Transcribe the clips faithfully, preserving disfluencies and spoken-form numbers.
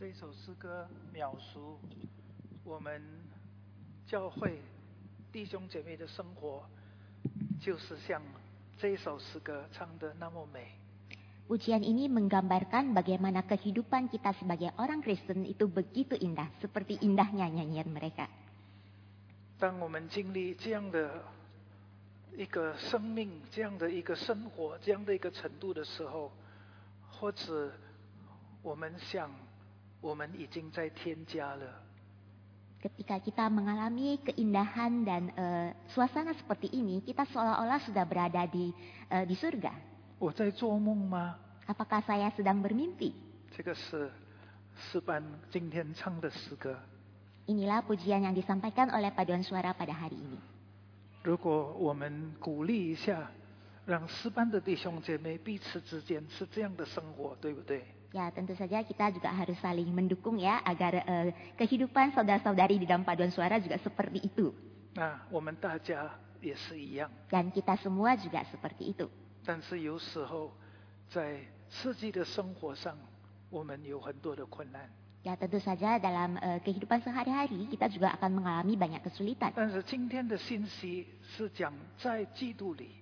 这首诗歌描述我们教会弟兄姐妹的生活，就是像这首诗歌唱的那么美。 Pujian ini menggambarkan bagaimana kehidupan kita sebagai orang Kristen itu begitu indah, seperti indahnya nyanyian mereka. 当我们经历这样的一个生命，这样的一个生活，这样的一个程度的时候，或者我们想我们已经在天家了。 Ketika kita mengalami keindahan dan uh, suasana seperti ini, kita seolah-olah sudah berada di uh, di surga. 我在做梦吗？ Apakah saya sedang bermimpi? 这个是诗班今天唱的诗歌。 Inilah pujian yang disampaikan oleh paduan suara pada hari ini. 如果我们鼓励一下，让诗班的弟兄姐妹彼此之间是这样的生活，对不对？ Ya, tentu saja kita juga harus saling mendukung ya, agar uh, kehidupan saudara-saudari di dalam paduan suara juga seperti itu. 那我们大家也是一样。 Dan kita semua juga seperti itu. 但是有时候在实际的生活上，我们有很多的困难。 Ya, tentu saja dalam uh, kehidupan sehari-hari kita juga akan mengalami banyak kesulitan. 但是今天的信息是讲在基督里。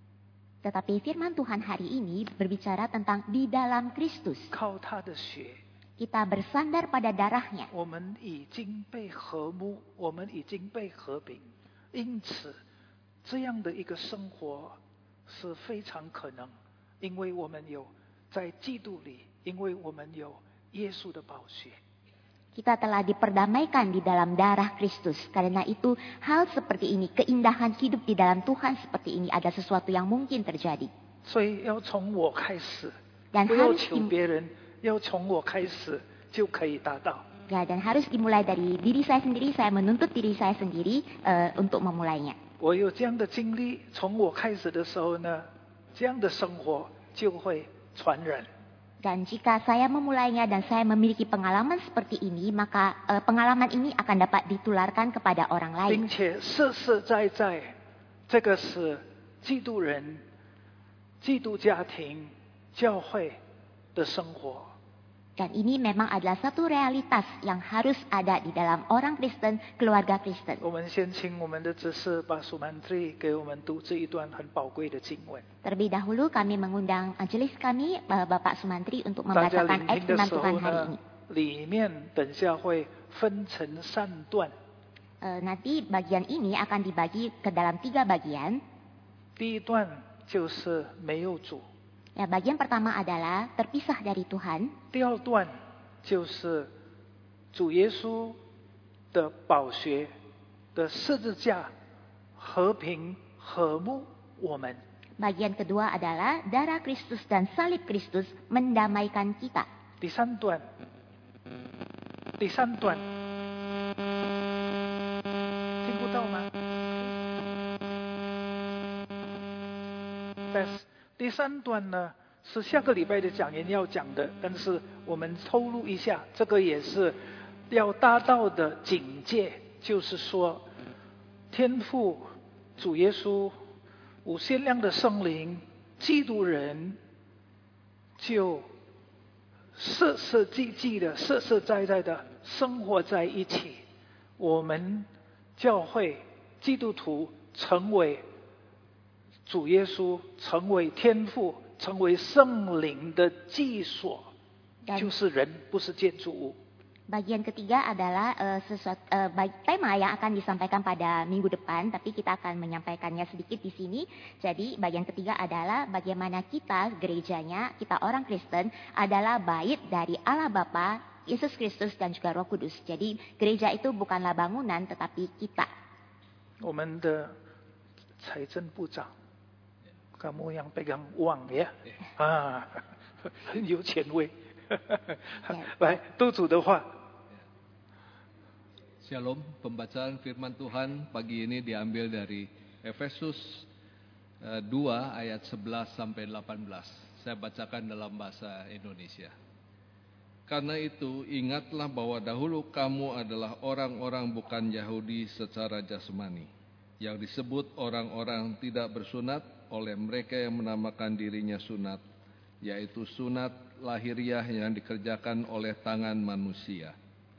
Tetapi firman Tuhan hari ini berbicara tentang di dalam Kristus. 靠他的血， Kita bersandar pada darahnya. 我们已经被和睦，我们已经被和平。因此，这样的一个生活是非常可能，因为我们有在基督里，因为我们有耶稣的宝血。 Kita telah diperdamaikan di dalam darah Kristus. Karena itu hal seperti ini, keindahan hidup di dalam Tuhan seperti ini ada sesuatu yang mungkin terjadi. 所以要从我开始， Dan 不要 harus 求 dim- 别人，要从我开始就可以达到。 ya, dan harus dimulai dari diri saya sendiri. Saya menuntut diri saya sendiri uh, untuk memulainya. 我有这样的经历，从我开始的时候呢，这样的生活就会传染。 Dan jika saya memulainya dan saya memiliki pengalaman seperti ini, maka uh, pengalaman ini akan dapat ditularkan kepada orang 并 lain. 且实实在在，这个是基督人、基督家庭、教会的生活。 Dan ini memang adalah satu realitas yang harus ada di dalam orang Kristen, keluarga Kristen. 我们先请我们的执事把数曼tri给我们读这一段很宝贵的经文。 Terlebih dahulu kami mengundang majelis kami, uh, Bapak Sumantri, untuk 大家 membacakan 聆 ayat 听的 firman 时 Tuhan 候 hari 呢 ini.， 里面等下会分成三段。 Uh, nanti bagian ini akan dibagi ke dalam tiga bagian. 第一段就是没有主， Ya, bagian pertama adalah terpisah dari Tuhan. 第二段就是主耶稣的宝血的十字架和平和睦我们。 Bagian kedua adalah darah Kristus dan salib Kristus mendamaikan kita. 第三段，第三段，听不到吗？在第三段呢，是下个礼拜的讲员要讲的，但是我们透露一下，这个也是要达到的警戒，就是说，天父、主耶稣、无限量的圣灵、基督人，就实实际际的、实实在在的生活在一起。我们教会基督徒成为主耶稣，成为天父，成为圣灵的居所， Dan 就是人，不是建筑物。 bagian ketiga adalah uh, sesuatu uh, baik, tema yang akan disampaikan pada minggu depan, tapi kita akan menyampaikannya sedikit di sini. Jadi bagian ketiga adalah bagaimana kita gerejanya, kita orang Kristen adalah bait dari Allah Bapa, Yesus Kristus dan juga Roh Kudus. Jadi gereja itu bukanlah bangunan tetapi kita. 我们的财政部长，kamu yang pegang uang ya，啊，很有权威。来，督主的话。 Shalom, pembacaan firman Tuhan pagi ini diambil dari Efesus eh, dua ayat sebelas sampai delapan belas. Saya bacakan dalam bahasa Indonesia. Karena itu ingatlah bahwa dahulu kamu adalah orang-orang bukan Yahudi secara jasmani, yang disebut orang-orang tidak bersunat oleh mereka yang menamakan dirinya sunat, yaitu sunat lahiriah yang dikerjakan oleh tangan manusia.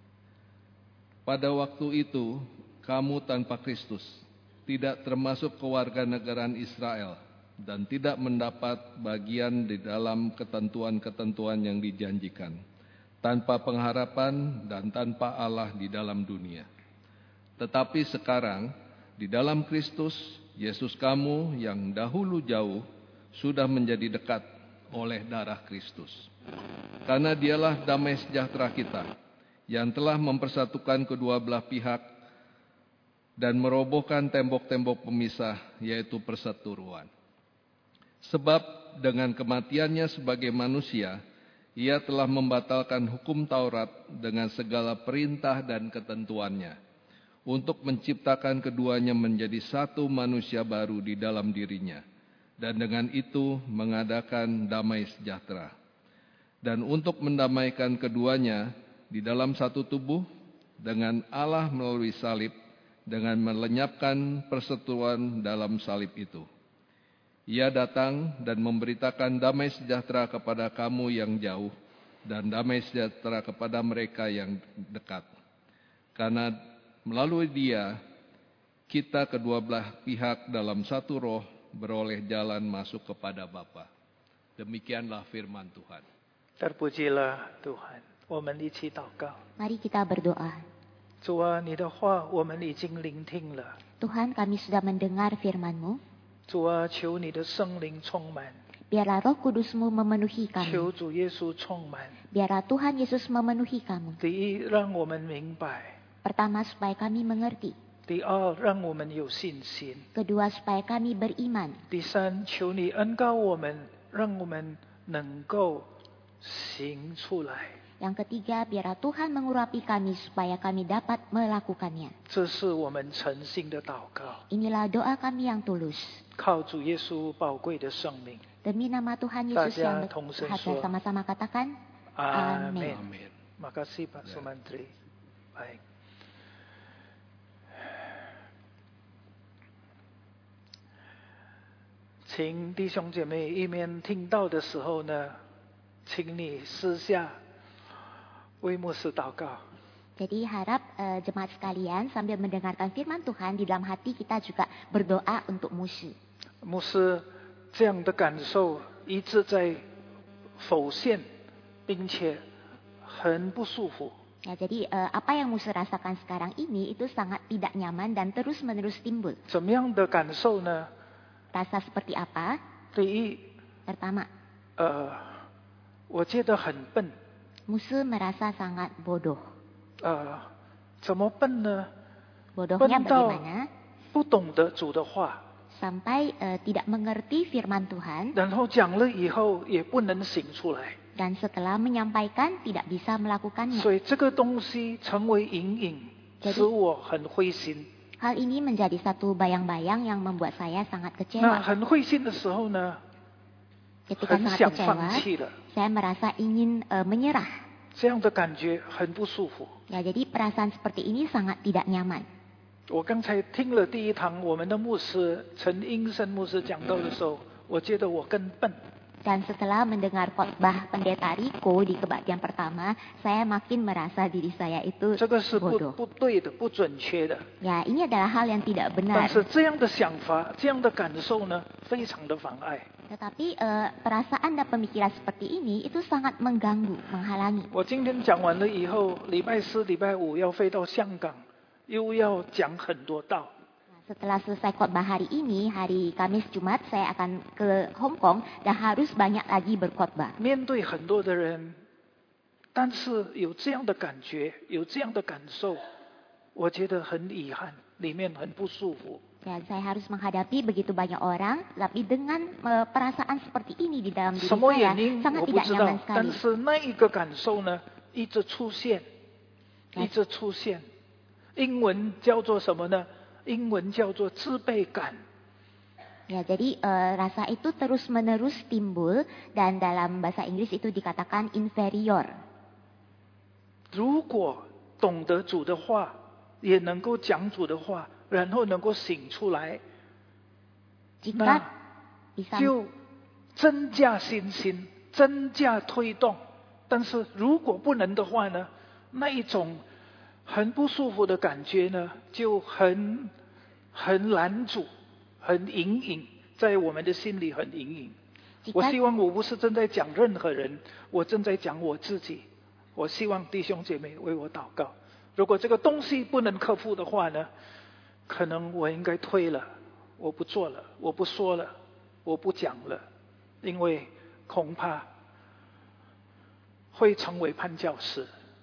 Pada waktu itu, kamu tanpa Kristus, tidak termasuk kewarganegaraan Israel, dan tidak mendapat bagian di dalam ketentuan-ketentuan yang dijanjikan, tanpa pengharapan dan tanpa Allah di dalam dunia. Tetapi sekarang, di dalam Kristus, Yesus kamu yang dahulu jauh, sudah menjadi dekat oleh darah Kristus. Karena dialah damai sejahtera kita, yang telah mempersatukan kedua belah pihak dan merobohkan tembok-tembok pemisah, yaitu perseteruan. Sebab dengan kematiannya sebagai manusia, ia telah membatalkan hukum Taurat dengan segala perintah dan ketentuannya, untuk menciptakan keduanya menjadi satu manusia baru di dalam dirinya, dan dengan itu mengadakan damai sejahtera. Dan untuk mendamaikan keduanya di dalam satu tubuh dengan Allah melalui salib, dengan melenyapkan perseteruan dalam salib itu. Ia datang dan memberitakan damai sejahtera kepada kamu yang jauh, dan damai sejahtera kepada mereka yang dekat. Karena melalui Dia, kita kedua belah pihak dalam satu roh beroleh jalan masuk kepada Bapa. Demikianlah firman Tuhan. Terpujilah Tuhan. 我们一起祷告。 Mari kita berdoa. 主啊，你的话我们已经聆听了。 Tuhan, kami sudah mendengar firman-Mu. 主啊，求你的圣灵充满， Biarlah Roh Kudus-Mu memenuhi 求 kami. 主耶稣充满。 Biarlah Tuhan Yesus memenuhi kami. 第一，让我们明白； Pertama, supaya kami mengerti. 第二，让我们有信心； Kedua, supaya kami beriman. 第三，求你恩膏我们，让我们能够行出来。 Yang ketiga, biarlah Tuhan mengurapi kami supaya kami dapat melakukannya. 这是我们诚心的祷告， Inilah doa kami yang tulus. 靠主耶稣宝贵的生命。 Demi nama Tuhan Yesus yang berharga, sama-sama katakan, Amin. Amin. Makasih Pak Sumantri. Baik.请弟兄姐妹一面听到的时候呢，请你私下为牧师祷告。 Jadi harap uh, jemaat sekalian sambil mendengarkan firman Tuhan, di dalam hati kita juga berdoa untuk musuh. 牧师这样的感受一直在浮现，并且很不舒服。 Ya, jadi uh, apa yang musuh rasakan sekarang ini itu sangat tidak nyaman dan terus-menerus timbul. 怎么样的感受呢？ Rasa seperti apa? 第一， Pertama, 呃，我觉得很笨。 musuh merasa sangat bodoh. 呃，怎么笨呢？ Bodohnya 笨到 bagaimana? 不懂得主的话， Sampai uh, tidak mengerti firman Tuhan 然后讲了以后也不能行出来， dan setelah menyampaikan tidak bisa melakukannya. 所以这个东西成为阴影， Jadi- 使我很灰心。 Hal ini menjadi satu bayang-bayang yang membuat saya sangat 那 kecewa. 很灰心的时候呢， Ketika 很 sangat 想 kecewa, 放弃了， saya merasa ingin uh, menyerah. 这样的感觉很不舒服。 Ya, jadi perasaan seperti ini sangat tidak nyaman. 我刚才听了第一堂我们的牧师陈英生牧师讲到的时候，我觉得我更笨。 Dan setelah mendengar khotbah pendeta Riko di kebaktian pertama, saya makin merasa diri saya itu 这个是不 bodoh. 不对的，不准确的。 Ya, ini adalah hal yang tidak 但 benar. 是这样的想法、这样的感受呢，非常的妨碍。 Tetapi eh, perasaan dan pemikiran seperti ini itu sangat mengganggu, menghalangi. 我今天讲完了以后，礼拜四、礼拜五要飞到香港，又要讲很多道。 Setelah selesai khotbah hari ini, hari Kamis Jumat saya akan ke Hong Kong dan harus banyak lagi berkhotbah. 面对很多的人，但是有这样的感觉，有这样的感受，我觉得很遗憾，里面很不舒服。 Dan saya harus menghadapi begitu banyak orang, tapi dengan eh, perasaan seperti ini di dalam diri 什么 saya 原因 sangat 我不 tidak 知道 nyaman， 但 sekali. 是那一个感受呢，一直出现，一直出现。英文叫做什么呢？英文叫做自卑感。 Ya, jadi eh, rasa itu terus-menerus timbul dan dalam bahasa Inggris itu dikatakan inferior. 如果懂得主的话，也能够讲主的话，然后能够醒出来， Jika 那 bisa 就增加信心， 增加推动。但是如果不能的话呢，那一种很不舒服的感觉呢，就很很拦阻，很隐隐，在我们的心里很隐隐。我希望我不是正在讲任何人，我正在讲我自己。我希望弟兄姐妹为我祷告。如果这个东西不能克服的话呢，可能我应该推了，我不做了，我不说了，我不讲了，因为恐怕会成为绊脚石。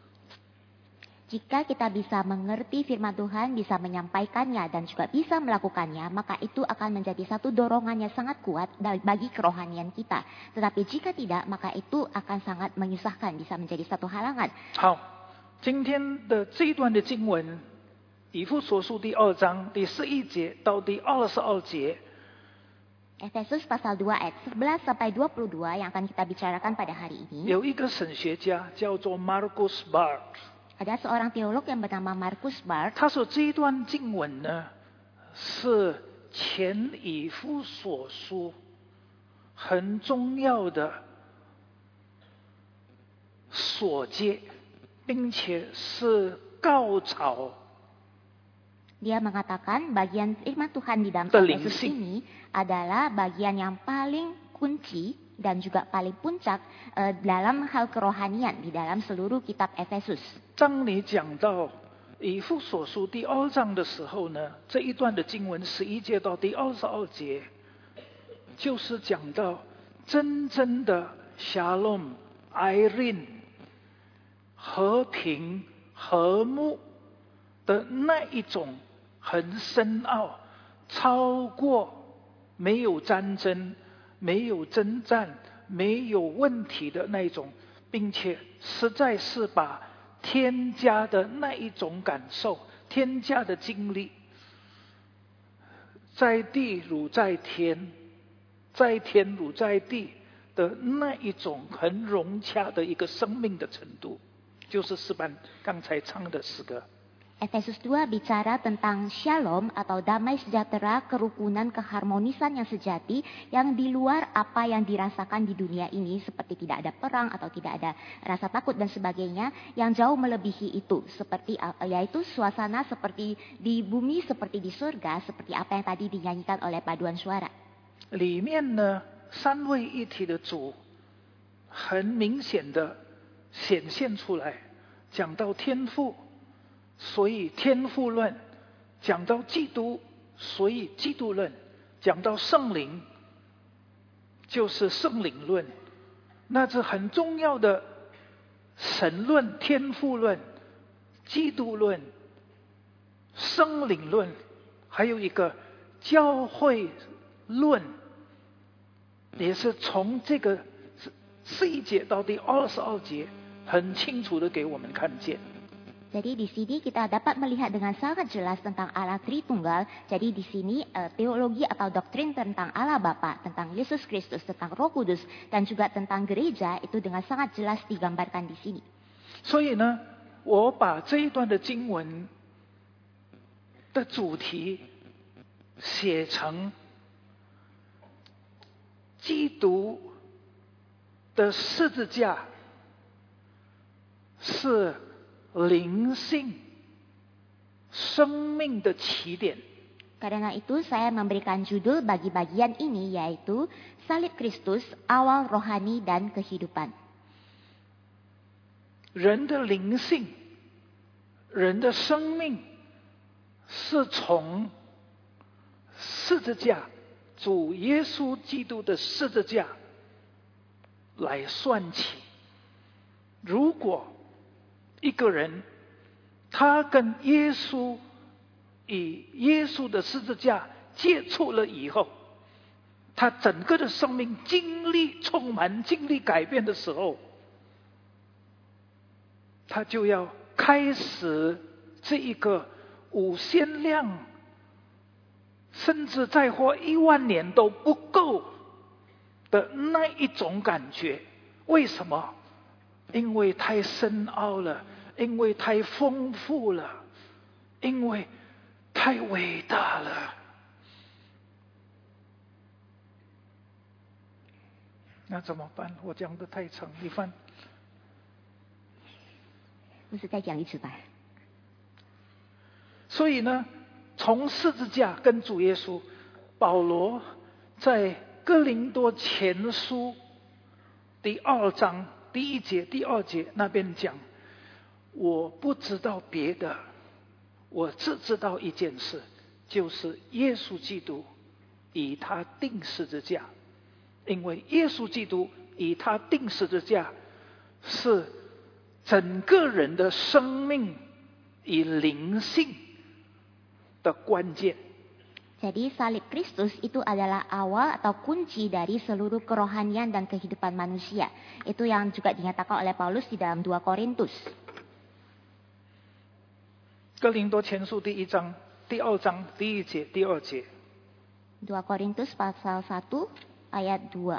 Jika kita bisa mengerti firman Tuhan, bisa menyampaikannya dan juga bisa melakukannya, maka itu akan menjadi satu dorongan yang sangat kuat bagi kerohanian kita. Tetapi jika tidak, maka itu akan sangat menyusahkan, bisa menjadi satu halangan. 好，今天的这一段的经文，以弗所书第二章第十一节到第二十二节。 Efesus pasal dua ayat sebelas sampai dua puluh dua yang akan kita bicarakan pada hari ini. 有一个神学家叫做 Markus Barth。Ada seorang teolog yang bernama Markus Barth。 他说这一段经文呢，是前以弗所书很重要的所结，并且是高潮。 Dia mengatakan bagian firman Tuhan di dalam Efesus ini adalah bagian yang paling kunci dan juga paling puncak uh, dalam hal kerohanian di dalam seluruh kitab Efesus. 当你讲到以弗所书第二章的时候呢，这一段的经文十一节到第二十二节，就是讲到真正的 Shalom、Irene 和平、和睦的那一种很深奥，超过没有战争、没有征战、没有问题的那一种，并且实在是把天家的那一种感受、天家的经历，在地如在天，在天如在地的那一种很融洽的一个生命的程度，就是诗班刚才唱的诗歌。 Efesus dua bicara tentang shalom atau damai sejahtera, kerukunan, keharmonisan yang sejati yang di luar apa yang dirasakan di dunia ini, seperti tidak ada perang atau tidak ada rasa takut dan sebagainya, yang jauh melebihi itu, seperti yaitu suasana seperti di bumi, seperti di surga, seperti apa yang tadi dinyanyikan oleh paduan suara. 里面呢，三位一体的主很明显的显现出来，讲到天父。所以天父论，讲到基督，所以基督论，讲到圣灵，就是圣灵论。那是很重要的神论、天父论、基督论、圣灵论，还有一个教会论，也是从这个十一节到第二十二节，很清楚的给我们看见。 Jadi di sini kita dapat melihat dengan sangat jelas tentang Allah Tritunggal. Jadi di sini uh, teologi atau doktrin tentang Allah Bapa, tentang Yesus Kristus, tentang Roh Kudus, dan juga tentang gereja itu dengan sangat jelas digambarkan di sini. 所以呢，我把这一段的经文的主题写成基督的十字架是灵性生命的起点。 Karena itu saya memberikan judul bagi bagian ini yaitu Salib Kristus, awal rohani dan kehidupan. 人的灵性，人的生命是从十字架，主耶稣基督的十字架来算起。如果一个人，他跟耶稣以耶稣的十字架接触了以后，他整个的生命经历充满、经历改变的时候，他就要开始这一个无限量，甚至再活一万年都不够的那一种感觉。为什么？因为太深奥了，因为太丰富了，因为太伟大了。 那怎么办？我讲的太长，你翻。 不是再讲一次吧？ 所以呢，从十字架跟主耶稣，保罗在哥林多前书第二章第一节、第二节那边讲，我不知道别的，我只知道一件事，就是耶稣基督以他钉十字架，因为耶稣基督以他钉十字架是整个人的生命与灵性的关键。 Jadi salib Kristus itu adalah awal atau kunci dari seluruh kerohanian dan kehidupan manusia. Itu yang juga dinyatakan oleh Paulus di dalam dua Korintus. 哥林多前书第一章第二章第一节第二节。 dua Korintus pasal satu ayat dua.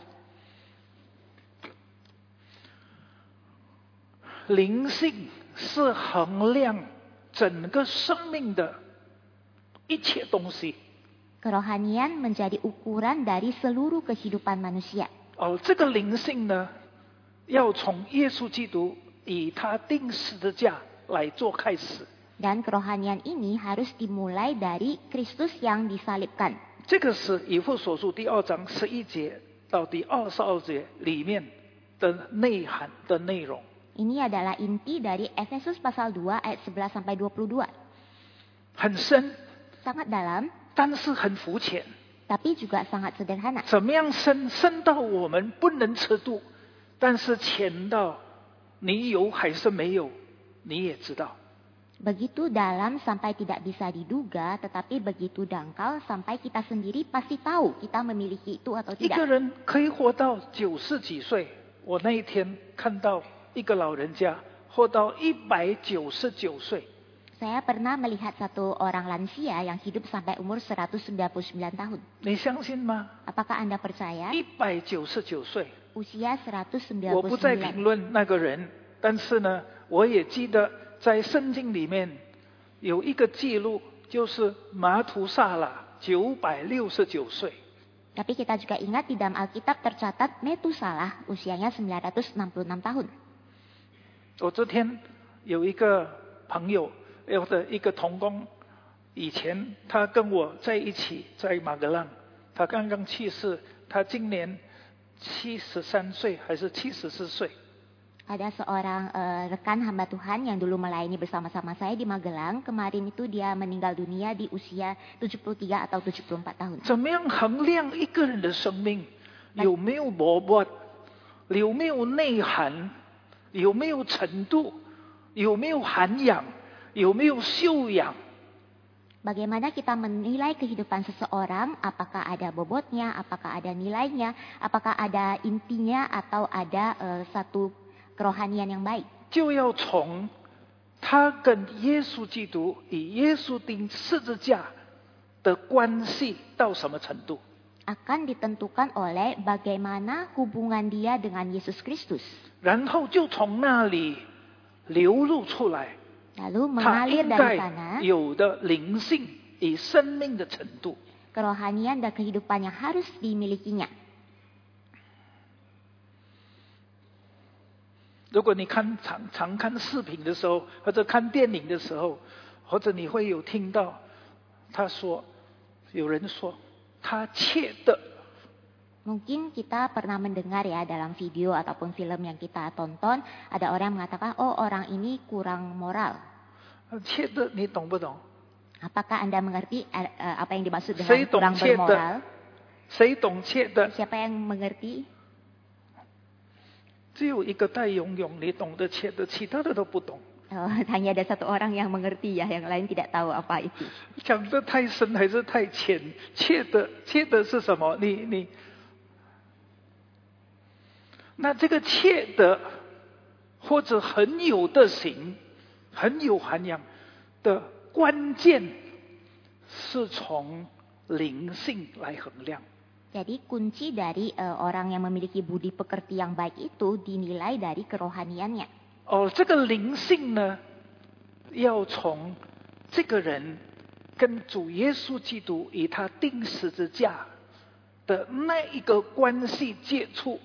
灵性是衡量整个生命的一切东西。 Kerohanian menjadi ukuran dari seluruh kehidupan manusia. 哦，这个灵性呢，要从耶稣基督以他钉十字架来做开始。 Dan kerohanian ini harus dimulai dari Kristus yang disalibkan. 这个是以弗所书第二章十一节到第二十二节里面的内涵的内容。 Ini adalah inti dari Efesus pasal dua ayat sebelas sampai dua puluh dua. 很深， Sangat dalam, 但是很肤浅。 tapi juga sangat sederhana. 怎么样深？深到我们不能测度，但是浅到你有还是没有，你也知道。 Begitu dalam sampai tidak bisa diduga, tetapi begitu dangkal sampai kita sendiri pasti tahu kita memiliki itu atau 一个 tidak. 人可以活到九十几岁，我那一天看到一个老人家活到一百九十九岁。 Saya pernah melihat satu orang lansia yang hidup sampai umur seratus sembilan puluh sembilan tahun. 你相信吗？ Apakah Anda percaya? 一百九十九岁， Usia seratus sembilan 我 puluh 不再 sembilan. 评论那个人，但是呢，我也记得在圣经里面有一个记录，就是马图萨拉九百六十九岁。 Tapi kita juga ingat di dalam Alkitab tercatat Metusalah usianya sembilan ratus enam puluh enam tahun. 我昨天有一个朋友，有的一个同工，以前他跟我在一起在马格浪，他刚刚去世，他今年七十三岁还是七十四岁。 Ada seorang uh, rekan hamba Tuhan yang dulu melayani bersama-sama saya di Magelang. Kemarin itu dia meninggal dunia di usia tujuh puluh tiga atau tujuh puluh empat tahun. 怎么样衡量一个人的生命有没有活泼，有没有内涵，有没有程度，有没有涵养，有没有修养？ Bagaimana kita menilai kehidupan seseorang? Apakah ada bobotnya? Apakah ada nilainya? Apakah ada intinya atau ada uh, satu kerohanian yang baik? 就要从他跟耶稣基督以耶稣钉十字架的关系到什么程度？ Akan ditentukan oleh bagaimana hubungan dia dengan Yesus Kristus. 然后就从那里流露出来， Lalu 他 mengalir 应 dari 该 sana 有的灵性与生命的程度。 kerohanian dan kehidupan yang harus dimilikinya. 如果你看常常看视频的时候，或者看电影的时候，或者你会有听到他说，有人说他切的， Mungkin kita pernah mendengar ya dalam video ataupun film yang kita tonton, ada orang mengatakan, oh orang ini kurang moral. 切的你懂不懂？ Apakah Anda mengerti eh, eh, apa yang dimaksud dengan Saya kurang 懂切的。 bermoral? 谁懂切的？ Siapa yang mengerti? 只有一个戴泳泳，你懂得切的，其他的都不懂。 Oh, hanya ada satu orang yang mengerti ya, yang lain tidak tahu apa itu. 讲得太深还是太浅？切的切的是什么？你你，那这个切的或者很有德行、很有涵养的关键，是从灵性来衡量。 Jadi kunci dari eh, orang yang memiliki budi pekerti yang baik itu dinilai dari kerohaniannya. 哦，这个灵性呢，要从这个人跟主耶稣基督以他钉十字架的那一个关系接触，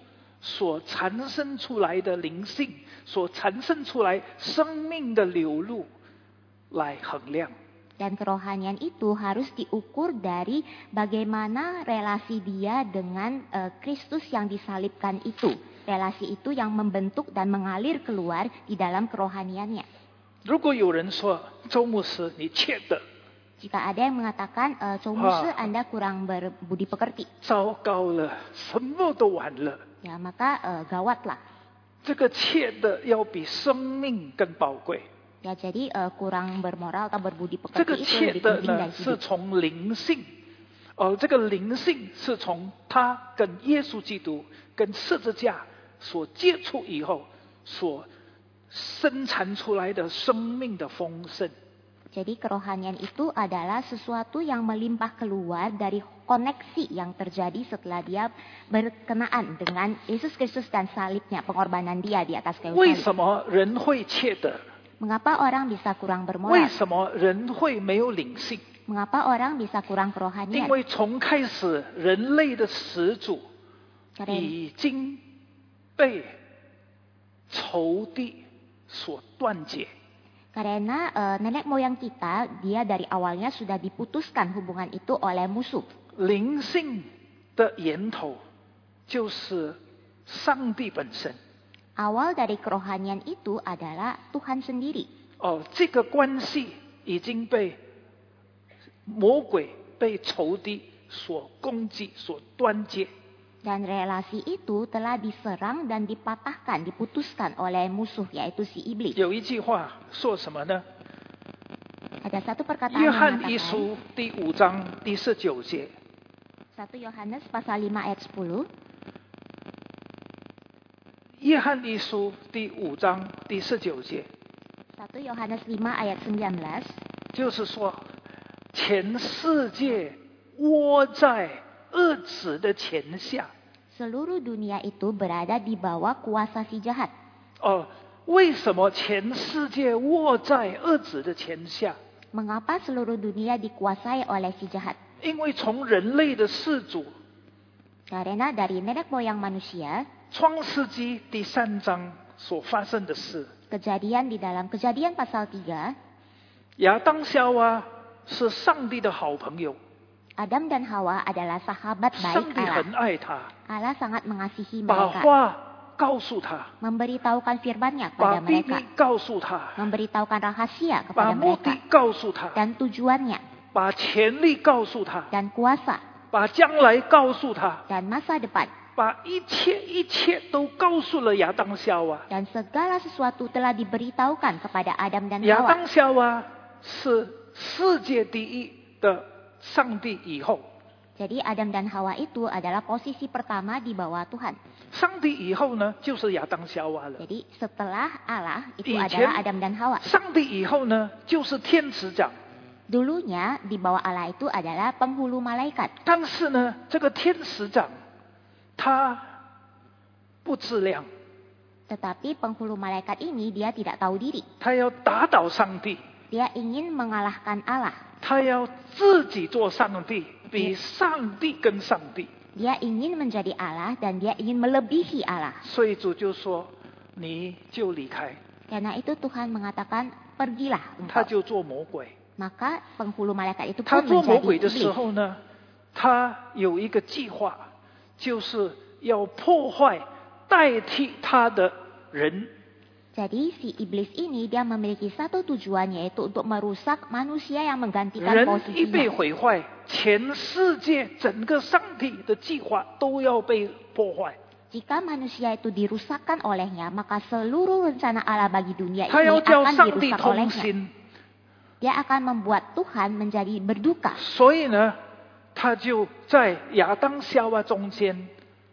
所产生出来的灵性，所产生出来生命的流露来衡量。 Dan kerohanian itu harus diukur dari bagaimana relasi dia dengan uh, Kristus yang disalibkan itu. Relasi itu yang membentuk dan mengalir keluar di dalam kerohaniannya. 如果有人说周牧师你怯的， Jika ada yang mengatakan uh, Chow Muse Anda kurang berbudi pekerti, 糟糕了，什么都完了。 ya maka uh, gawatlah. 这个怯的要比生命更宝贵。 Ya jadi uh, kurang bermoral atau berbudi 这个 pekerti itu 怯 lebih 的 penting 呢 dari 是 hidup. 从灵性，哦，这个灵性是从他跟耶稣基督、跟十字架所接触以后所生产出来的生命的丰盛。 Jadi kerohanian itu adalah sesuatu yang melimpah keluar dari koneksi yang terjadi setelah dia berkenaan dengan Yesus Kristus dan salibnya, pengorbanan dia di atas kayu 为 salib. 什么人会怯的？ Mengapa orang bisa kurang 为 bermoral? 什么人会没有灵性？ Mengapa orang bisa kurang 因 kerohanian? 为从开始人类的始祖 Karena, 已经被仇敌所断绝。 karena uh, nenek moyang kita, dia dari awalnya sudah diputuskan hubungan itu oleh musuh. 灵性的源头就是上帝本身。 Awal dari kerohanian itu adalah Tuhan sendiri. 哦，这个关系已经被魔鬼、被仇敌所攻击、所断绝。 Dan relasi itu telah diserang dan dipatahkan, diputuskan oleh musuh, yaitu si iblis. 有一句话说什么呢？ Ada satu perkataan 约 yang 翰一 mengatakan, 书第五章第十九节， satu Yohanes pasal lima ayat sepuluh, 约翰一书第五章第十九节， satu Yohanes lima ayat sembilan belas, 就是说，全世界窝在恶子的权下。 seluruh dunia itu berada di bawah kuasa si jahat. 哦，为什么全世界窝在恶子的权下？ Mengapa seluruh dunia dikuasai oleh si jahat? 因为从人类的始祖， Karena dari nenek moyang manusia, 创世纪第三章所发生的事， kejadian di dalam kejadian pasal tiga, 亚当夏娃是上帝的好朋友， Adam dan Hawa adalah sahabat 上 baik 帝 Allah. 很爱他， Allah sangat mengasihi 把 mereka. 话告诉他， Memberitahukan firman-Nya 把 kepada 秘 mereka. 密告诉他， Memberitahukan rahasia 把 kepada 目的 mereka. 告诉他， Dan tujuannya. 把权利告诉他， Dan kuasa. 把将来告诉他， Dan masa depan. 把一切一切都告诉了亚当夏娃。 Dan segala sesuatu telah diberitahukan kepada Adam dan 亚 Hawa. 当夏娃是世界第一的上帝以后， Jadi Adam dan Hawa itu adalah posisi pertama di bawah Tuhan. 上帝以后呢就是亚当夏娃了。 Jadi setelah Allah itu 以前 adalah Adam dan Hawa. 上帝以后呢就是天使长， Dulunya di bawah Allah itu adalah penghulu malaikat. 但是呢这个天使长他不自量， Tetapi penghulu malaikat ini dia tidak tahu diri. 他要打倒上帝， Dia ingin mengalahkan Allah. 他要自己做上帝，比上帝更上帝。 Dia ingin menjadi Allah dan dia ingin melebihi Allah. 所以主就说你就离开， Karena itu Tuhan mengatakan pergilah 他 engkau. 就做魔鬼。 Maka penghulu malaikat itu 他 pun 做魔鬼 menjadi 的时 iblis. 候呢，他有一个计划，就是要破坏代替他的人。 Jadi si iblis ini dia memiliki satu tujuan, yaitu untuk merusak manusia yang menggantikan 人一被 posisinya. 毁坏，全世界整个上帝的计划都要被破坏。 Jika manusia itu dirusakkan olehnya, maka seluruh rencana Allah bagi dunia 他 ini 要叫 akan 上帝 dirusak 同 olehnya. 心， Dia akan membuat Tuhan menjadi berduka. 所以呢，他就在亚当夏娃中间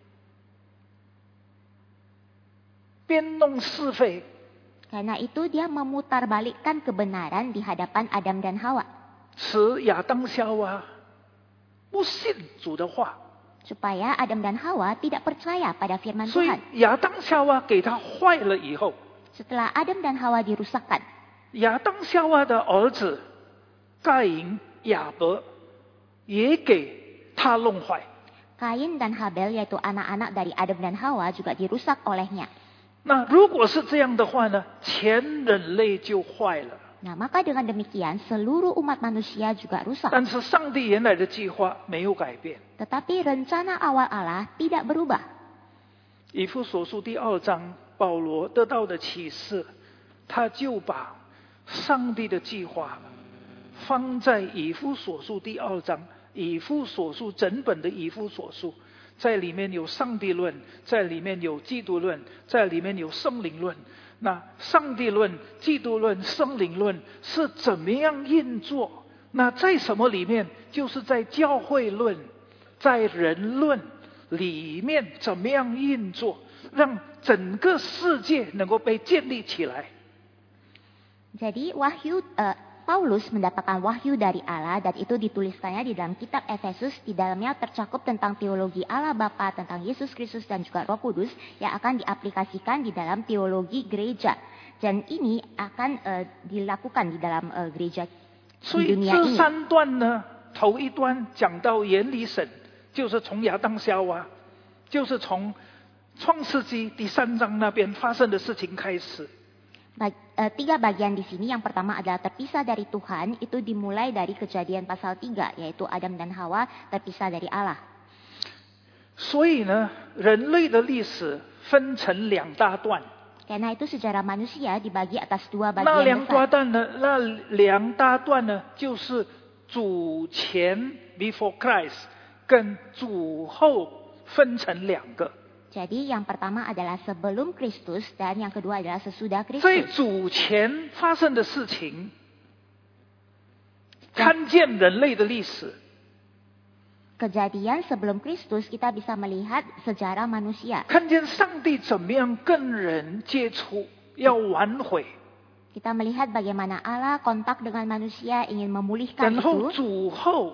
编弄是非， Karena itu dia memutarbalikkan kebenaran di hadapan Adam dan Hawa. 使亚当夏娃不信主的话。 Supaya Adam dan Hawa tidak percaya pada firman 所以 Tuhan. 亚当夏娃给他坏了以后， Setelah Adam dan Hawa dirusakkan, 亚当夏娃的儿子盖隐、亚伯也给他弄坏。 Kain dan Habel yaitu anak-anak dari Adam dan Hawa juga dirusak olehnya. 那如果是这样的话呢，全人类就坏了。 Nah, maka dengan demikian seluruh umat manusia juga rusak. 但是上帝原来的计划没有改变。 Tetapi rencana awal Allah tidak berubah. 以弗所书第二章，保罗得到的启示，他就把上帝的计划放在以弗所书第二章。以弗所书整本的以弗所书，在里面有上帝论，在里面有基督论，在里面有圣灵论。那上帝论、基督论、圣灵论是怎么样运作？那在什么里面？就是在教会论、在人论里面怎么样运作，让整个世界能够被建立起来。 Jadi wahyu uh, Paulus mendapatkan wahyu dari Allah dan itu dituliskannya di dalam kitab Efesus. Di dalamnya tercakup tentang teologi Allah Bapa, tentang Yesus Kristus dan juga Roh Kudus yang akan diaplikasikan di dalam teologi gereja. Dan ini akan uh, dilakukan di dalam uh, gereja di dunia ini. 所以这三段呢，头一段讲到原理神，就是从亚当夏娃，就是从创世纪第三章那边发生的事情开始。 Bag, uh, tiga bagian di sini. Yang pertama adalah terpisah dari Tuhan. Itu dimulai dari Kejadian pasal tiga, yaitu Adam dan Hawa terpisah dari Allah. 所以呢，人类的历史分成两大段。 Karena itu sejarah manusia dibagi atas dua 那 bagian 两大 besar. 段呢，那两大段呢，就是主前 before Christ 跟主后分成两个。 Jadi yang pertama adalah sebelum Kristus dan yang kedua adalah sesudah 在 Kristus. 主前发生的事情，看见人类的历史。 Kejadian sebelum Kristus kita bisa melihat sejarah manusia. 看见上帝怎么样跟人接触，要挽回， Kita melihat bagaimana Allah kontak dengan manusia ingin memulihkan 然后 itu. 主后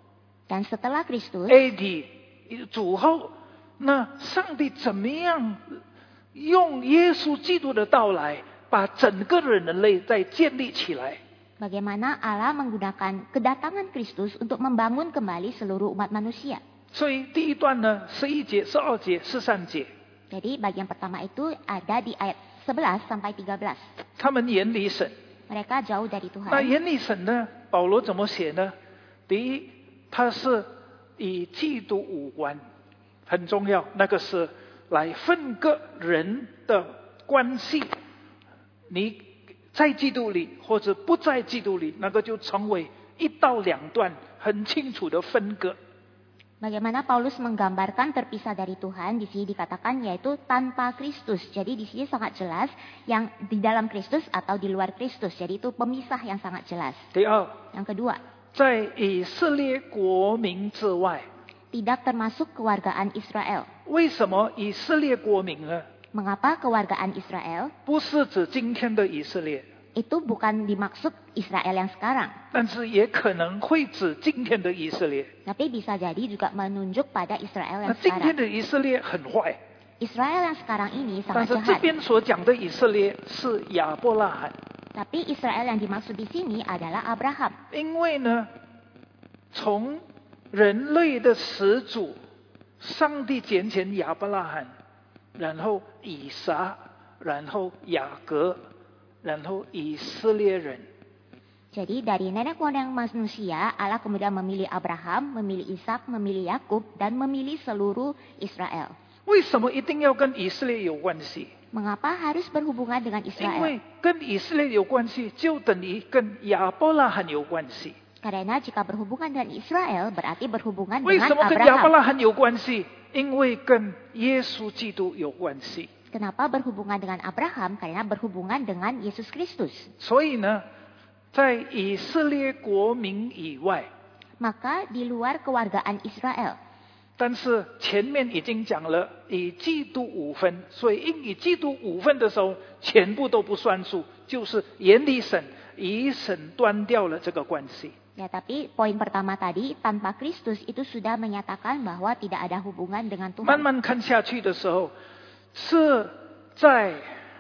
Dan setelah Kristus, A D 主后，那上帝怎么样用耶稣基督的到来，把整个人类再建立起来？ bagaimana Allah menggunakan kedatangan Kristus untuk membangun kembali seluruh umat manusia. 所以第一段呢，十一节、十二节、十三节， Jadi bagian pertama itu ada di ayat sebelas sampai tiga belas. 他们远离神。 Mereka jauh dari 那 Tuhan. 远离神呢？保罗怎么写呢？第一，他是以基督无关，很重要，那个是来分割人的关系。你在基督里或者不在基督里，那个就成为一到两段很清楚的分割。 Bagaimana Paulus menggambarkan terpisah dari Tuhan, di sini dikatakan yaitu tanpa Kristus. Jadi di sini sangat jelas yang di dalam Kristus atau di luar Kristus. Jadi itu pemisah yang sangat jelas. 第二， Yang kedua, 在以色列国民之外， tidak termasuk kewargaan Israel. 为什么以色列国民呢？ Mengapa kewargaan Israel? 不是指今天的以色列， Itu bukan dimaksud Israel yang sekarang. 但是也可能会指今天的以色列。 Tapi bisa jadi juga menunjuk pada Israel 那 yang 今天 sekarang. 的以色列很坏， Israel yang sekarang ini 但 sangat 是这 jahat. 边所讲的以色列是亚伯拉罕， Tapi Israel yang dimaksud di sini adalah Abraham. 因为呢，从人类的始祖，上帝拣选亚伯拉罕，然后以撒，然后雅各，然后以色列人。 Jadi dari nenek moyang manusia, Allah kemudian memilih Abraham, memilih Ishak, memilih Yakub, dan memilih seluruh Israel. 为什么一定要跟以色列有关系？ Mengapa harus berhubungan dengan 因 Israel? 为跟以色列有关系，就等于跟亚伯拉罕有关系。 Karena jika berhubungan dengan Israel, berarti berhubungan 为 dengan 什么跟亚伯 Abraham. 拉罕有关系？因为跟耶稣基督有关系。 Kenapa berhubungan dengan Abraham? Karena berhubungan dengan Yesus Kristus. 所以呢，在以色列国民以外， Maka di luar kewargaan Israel. 但是前面已经讲了以基督五分，所以因以基督五分的时候，全部都不算数，就是远离神，以神断掉了这个关系。 Ya, tapi poin pertama tadi, tanpa Kristus itu sudah menyatakan bahwa tidak ada hubungan dengan 慢 Tuhan. 慢看下去的时候，是在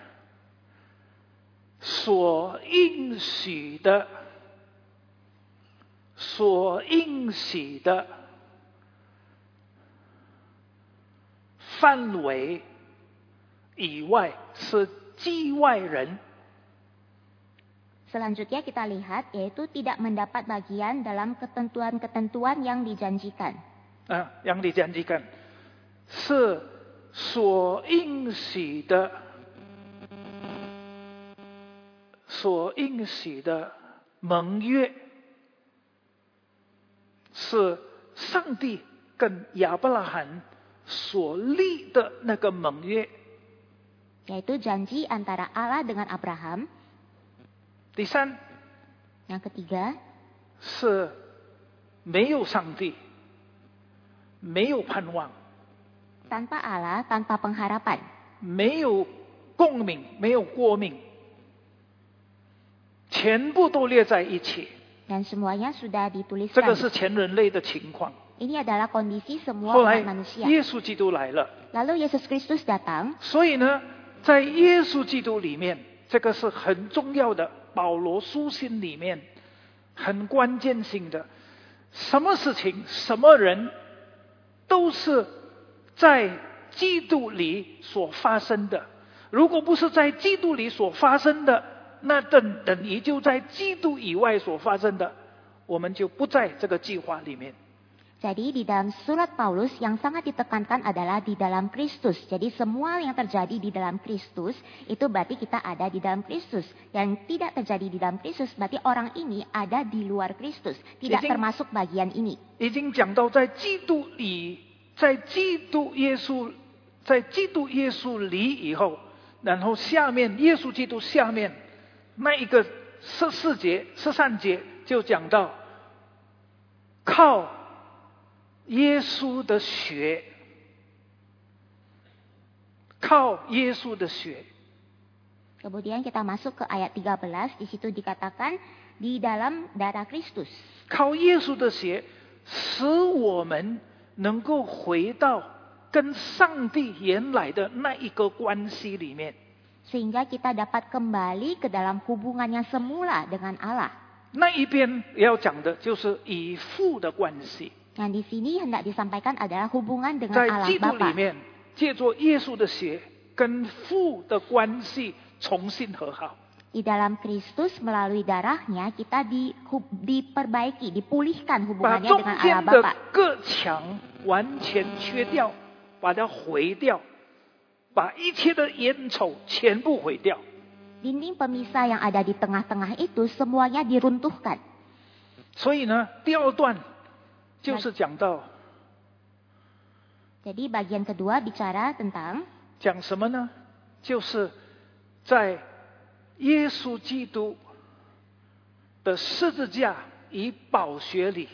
所应许的、所应许的范围以外是祭外人。 Selanjutnya kita lihat yaitu tidak mendapat bagian dalam ketentuan-ketentuan yang dijanjikan. 啊，yang dijanjikan 是所应许的，所应许的盟约，是上帝跟亚伯拉罕所立的那个盟约。 Yaitu janji antara Allah dengan Abraham. 第三， Yang ketiga, 是没有上帝，没有盼望， tanpa Allah, tanpa pengharapan. 没有共鸣，没有过命，全部都列在一起。 Dan semuanya sudah 这 dituliskan. 个是全人类的情况。 Ini adalah kondisi semua 后来 umat manusia. 耶稣基督来了， Lalu Yesus Kristus datang. 所以呢，在耶稣基督里面，这个是很重要的。保罗书信里面很关键性的，什么事情、什么人，都是在基督里所发生的。如果不是在基督里所发生的，那等等于就在基督以外所发生的，我们就不在这个计划里面。 Jadi di dalam surat Paulus yang sangat ditekankan adalah di dalam Kristus. Jadi semua yang terjadi di dalam Kristus itu berarti kita ada di dalam Kristus. Yang tidak terjadi di dalam Kristus berarti orang ini ada di luar Kristus, tidak termasuk bagian ini. 已经讲到在基督里，在基督耶稣，在基督耶稣里以后，然后下面耶稣基督下面那一个十四节、十三节就讲到靠。 耶稣的血，靠耶稣的血。 Kemudian kita masuk ke ayat tiga belas, di situ dikatakan di dalam darah Kristus. 靠耶稣的血，使我们能够回到跟上帝原来的那一个关系里面。 Sehingga kita dapat kembali ke dalam hubungan yang semula dengan Allah. 那一边要讲的就是以父的关系。 Yang di sini hendak disampaikan adalah hubungan dengan 在 Allah 基督里 Bapa. 面，借着耶稣的血，跟父的关系重新和好。 Di dalam Kristus melalui darahnya kita di, diperbaiki, dipulihkan 把 hubungannya 中 dengan Allah 间的 Bapa. 各墙完全削掉，把它毁掉，把一切的烟丑全部毁掉。 Dinding pemisah yang ada di tengah-tengah itu semuanya diruntuhkan. 所以呢，第二段就是讲到 Jadi bagian kedua bicara tentang 讲什么呢？就是在耶稣基督的十字架与宝血里，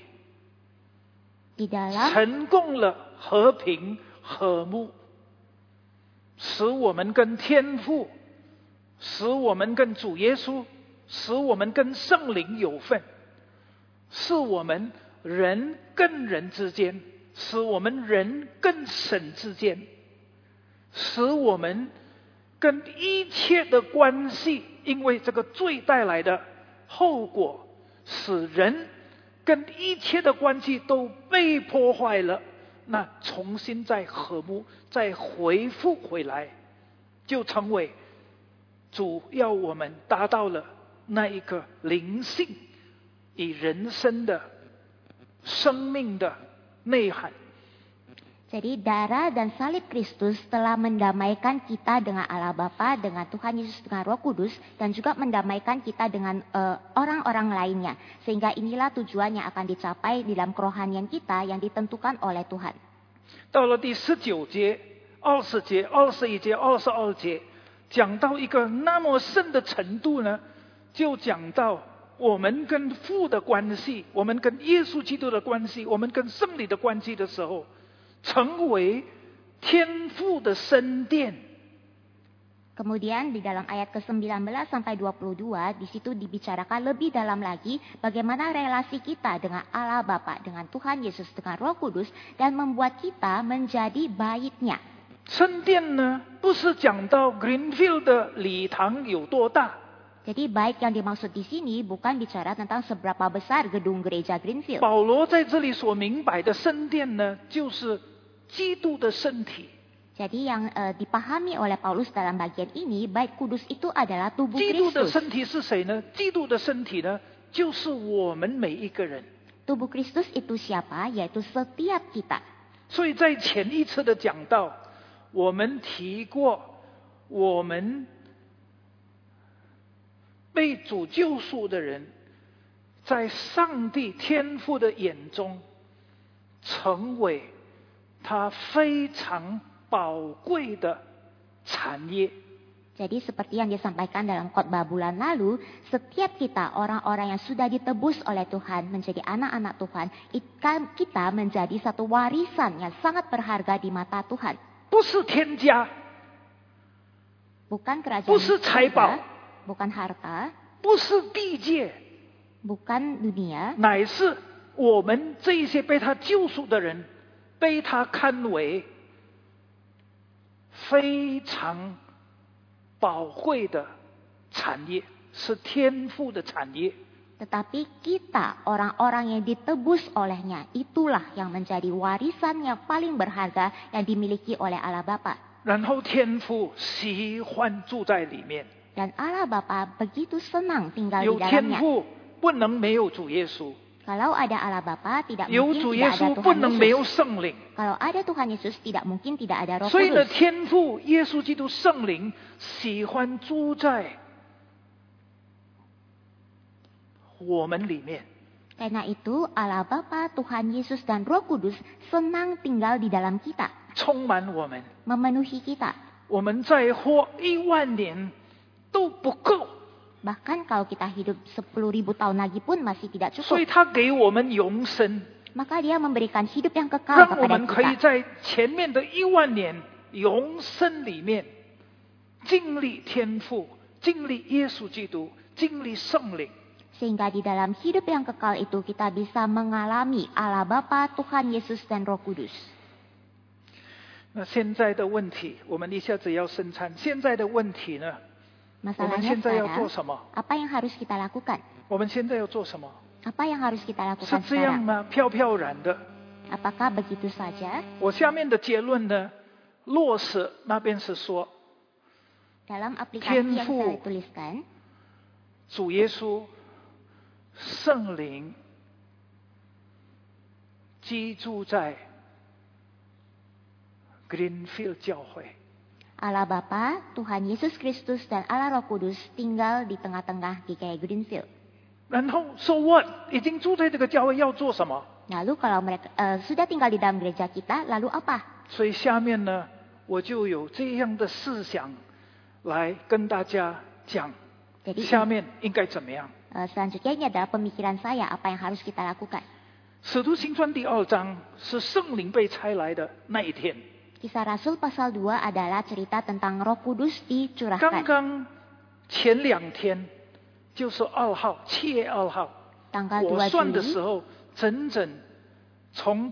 di dalam 成功了和平和睦，使我们跟天父，使我们跟主耶稣，使我们跟圣灵有份，是我们人跟人之间，使我们人跟神之间，使我们跟一切的关系，因为这个罪带来的后果，使人跟一切的关系都被破坏了，那重新再和睦，再恢复回来，就成为主要我们达到了那一个灵性与人生的生命的内涵。 Jadi darah dan salib Kristus telah mendamaikan kita dengan Allah Bapa, dengan Tuhan Yesus, dengan Roh Kudus, dan juga mendamaikan kita dengan uh, orang-orang lainnya. Sehingga inilah tujuan yang akan dicapai di dalam kerohanian kita yang ditentukan oleh Tuhan. 到了第十九节、二十节、二十一节、二十二节，讲到一个那么深的程度呢，就讲到我们跟父的关系，我们跟耶稣基督的关系，我们跟圣灵的关系的时候。 成为天父的神殿。 Kemudian di dalam ayat ke sembilan belas sampai dua puluh dua di situ dibicarakan lebih dalam lagi bagaimana relasi kita dengan Allah Bapa, dengan Tuhan Yesus, dengan Roh Kudus dan membuat kita menjadi baitnya. 神殿呢，不是讲到 Greenfield 的礼堂有多大。 Jadi bait yang dimaksud di sini bukan bicara tentang seberapa besar gedung gereja Greenfield. 保罗在这里所明白的圣殿呢，就是基督的身体。 Jadi yang uh, dipahami oleh Paulus dalam bagian ini, Bait Kudus itu adalah tubuh 基督的 Kristus. 身体是谁呢？基督的身体呢，就是我们每一个人。 Tubuh Kristus itu siapa? Yaitu setiap kita. 所以在前一次的讲道，我们提过，我们被主救赎的人，在上帝天父的眼中，成为他非常宝贵的产业。 Jadi seperti yang disampaikan dalam khotbah bulan lalu, setiap kita orang-orang yang sudah ditebus oleh Tuhan menjadi anak-anak Tuhan, kita menjadi satu warisan yang sangat berharga di mata Tuhan. 不是天家， Bukan kerajaan 不是财宝， surga, bukan harta, 不是地界， bukan dunia, 乃是我们这一些被他救赎的人，被他看为非常宝贵的产业，是天赋的产业。 tetapi kita orang-orang yang ditebus olehnya, itulah yang menjadi warisan yang paling berharga yang dimiliki oleh Allah Bapa. 然后天父喜欢住在里面， Dan Allah Bapa begitu senang tinggal 有 di 天 dalamnya. 父不能没有主耶稣， Kalau ada Allah Bapa, tidak 有 mungkin 主耶 tidak ada 稣不 Tuhan 能没有 Yesus. 圣灵。 Kalau ada Tuhan Yesus, tidak mungkin tidak ada Roh 所以呢， Kudus. 天父耶稣基督圣灵喜欢住在我们里面。 Karena itu Allah Bapa, Tuhan Yesus dan Roh Kudus senang tinggal di dalam kita, 充满我们， memenuhi kita. 我们再活一万年都不够， Bahkan kalau kita hidup sepuluh ribu tahun lagi pun masih tidak 所以 cukup. 他给我们永生， Maka dia memberikan hidup yang kekal 让我 kepada 们可以 kita. 在前面的一万年永生里面经历天父，经历耶稣基督，经历圣灵。 Sehingga di dalam hidup yang kekal itu kita bisa mengalami Allah Bapa, Tuhan Yesus dan Roh Kudus. 那现在的问题，我们一下子要生产。现在的问题呢？我们 Masalahnya 现在要做 sekarang, 什么？ apa yang harus kita lakukan? 我们现在要做什么？ Apa yang harus kita 是 lakukan 这样 sekarang? 吗？飘飘然的。 Apakah begitu saja? 我下面的结论呢，落实那边是说， Dalam aplikasi yang 天父 saya tuliskan, 主耶稣、圣灵居住在 Greenfield 教会。 Allah Bapa, Tuhan Yesus Kristus dan Allah Roh Kudus tinggal di tengah-tengah G K I Greenfield. 然后 so what？ 已经住在这个教会要做什么？ Lalu kalau mereka eh, sudah tinggal di dalam gereja kita, lalu apa? 所以下面呢，我就有这样的思想来跟大家讲， Jadi 下面应该怎么样？ eh, selanjutnya ini adalah pemikiran saya apa yang harus kita lakukan. 使徒行传第二章是圣灵被差来的那一天。 Kisah Rasul pasal dua adalah cerita tentang Roh Kudus 刚 dicurahkan. 刚前两天就是二号，七月二号， Tanggal 我 dua 算的 Juli, 时候，整整从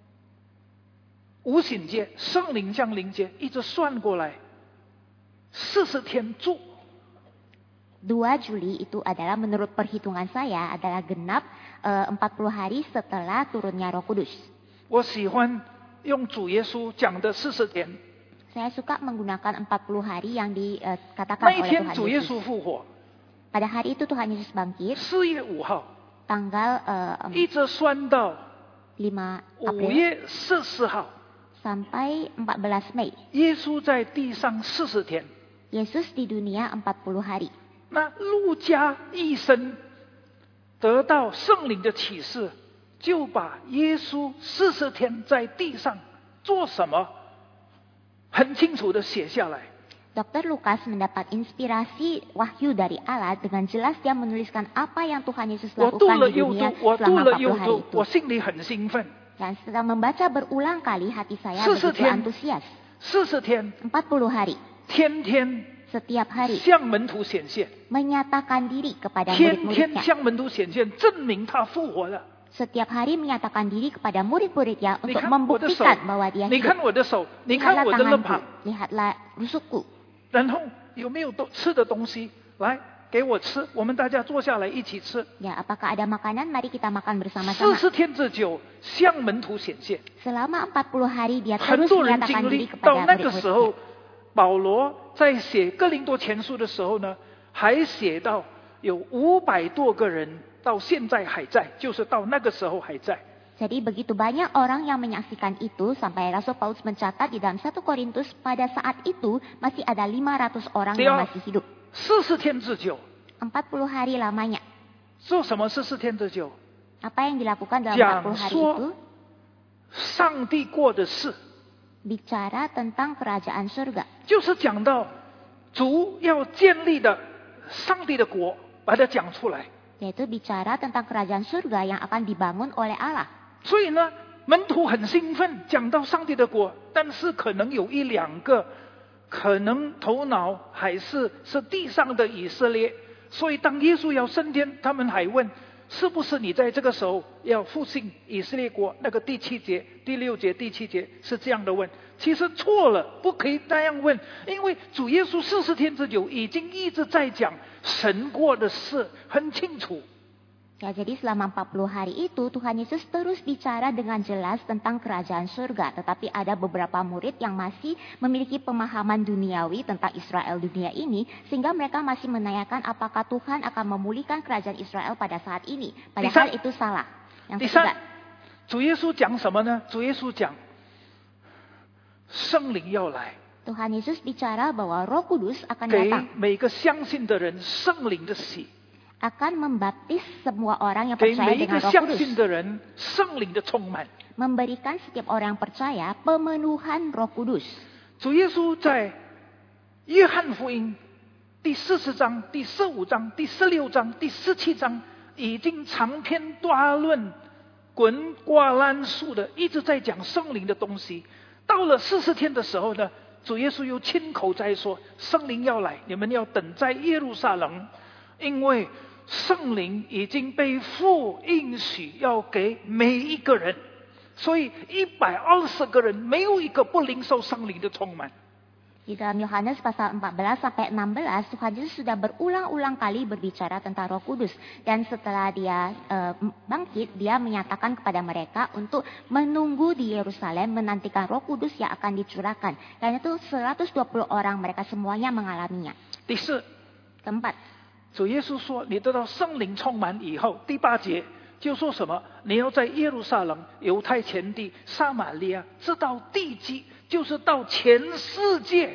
五旬节、圣灵降临节一直算过来，四十天住。 dua Juli itu adalah menurut perhitungan saya adalah genap eh, empat puluh hari setelah turunnya Roh Kudus. 我喜欢用主耶稣讲的四十天， Saya suka menggunakan empat puluh hari yang 那 dikatakan 一 oleh 天 Tuhan 主耶 Yesus. 稣复活， Pada hari itu Tuhan Yesus bangkit 四月五号 tanggal eh, 一直算到 lima 五 April 月十四号， sampai empat belas Mei. 耶稣在地上四十天。 Yesus di dunia empat puluh hari. 那路加医生得到圣灵的启示，就把耶稣四十天在地上做什么，很清楚的写下来。 Dokter Lukas mendapat inspirasi wahyu dari Allah dengan jelas dia menuliskan apa yang Tuhan Yesus 我读 lakukan 了 di 又 dunia 读，我读 selama 了 empat 又 puluh hari 读， itu. 我心里很兴奋。 Dan setelah membaca berulang kali hati saya Sesuatu begitu yang- antusias. 四十天， empat puluh hari, 天天 setiap hari 向门徒显现， menyatakan diri kepada 天天 murid-muridnya. 向门徒显现，证明他复活了。 Setiap hari menyatakan diri kepada murid-muridnya 你 untuk 看我的手， membuktikan bahwa dia 你 hidup. 看我的手，你看 Lihatlah 我的肋 tanganku, 旁， lihatlah rusukku. 然后有没有东吃的东西？来， 给我吃，我们大家坐下来一起吃。 Ya, apakah ada makanan? Mari kita makan 四 bersama-sama. 十天之久向门徒显现， Selama empat puluh hari dia 很 terus 多人 menyatakan 经 diri 历到 kepada 那个时候 murid-muridnya.， 保罗在写哥林多前书的时候呢，还写到有五百多个人到现在还在，就是到那个时候还在。 Jadi begitu banyak orang yang menyaksikan itu sampai Rasul Paulus mencatat di dalam satu Korintus pada saat itu masih ada lima ratus orang yang masih hidup. 四十天之久， empat puluh hari lamanya. 做什么四十天之久？ Apa yang dilakukan dalam empat 讲 puluh hari 说 itu? 上帝过的事， Bicara tentang kerajaan surga. 就是讲到主要建立的上帝的国，把它讲出来。 Yaitu bicara tentang kerajaan surga yang akan dibangun oleh Allah. 所以呢，门徒很兴奋，讲到上帝的国，但是可能有一两个，可能头脑还是是地上的以色列。所以当耶稣要升天，他们还问：是不是你在这个时候要复兴以色列国？那个第七节、第六节、第七节是这样的问。其实错了，不可以那样问，因为主耶稣四十天之久已经一直在讲神国的事，很清楚。 Ya, jadi selama empat puluh hari itu Tuhan Yesus terus bicara dengan jelas tentang kerajaan surga. Tetapi ada beberapa murid yang masih memiliki pemahaman duniawi tentang Israel dunia ini. Sehingga mereka masih menanyakan apakah Tuhan akan memulihkan kerajaan Israel pada saat ini. Padahal itu salah. Yang 第 ketiga, 三，主耶稣讲什么呢？主耶稣讲圣灵要来， Tuhan Yesus bicara bahwa Roh Kudus akan 给 datang. 每个相信的人圣灵的喜， Akan membaptis semua orang yang 给 percaya 每一个 dengan Roh 相 Kudus. 信的人圣灵的充满。 Memberikan setiap orang yang percaya pemenuhan Roh Kudus. 主耶稣在约翰福音第四十章、第十五章、第十六章、第十七章，已经长篇大论、滚瓜烂熟的一直在讲圣灵的东西。到了四十天的时候呢，主耶稣又亲口在说：圣灵要来，你们要等在耶路撒冷，因为圣灵已经被父应许要给每一个人。 所以一百二十个人没有一个不领受圣灵的充满。 Di dalam Yohanes pasal empat belas sampai enam belas, Tuhan Yesus sudah berulang-ulang kali berbicara tentang Roh Kudus. Dan setelah dia e, bangkit, dia menyatakan kepada mereka untuk menunggu di Yerusalem, menantikan Roh Kudus yang akan dicurahkan. Dan itu seratus dua puluh orang, mereka semuanya mengalaminya. 第四， Keempat, 主耶稣说：“你得到圣灵充满以后，第八节就说什么？你要在耶路撒冷、犹太全地、撒玛利亚，直到地极，就是到全世界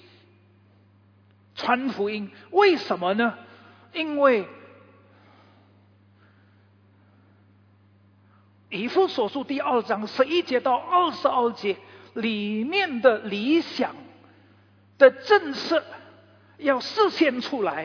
传福音。为什么呢？因为以弗所书第二章十一节到二十二节里面的理想的震慑要实现出来。”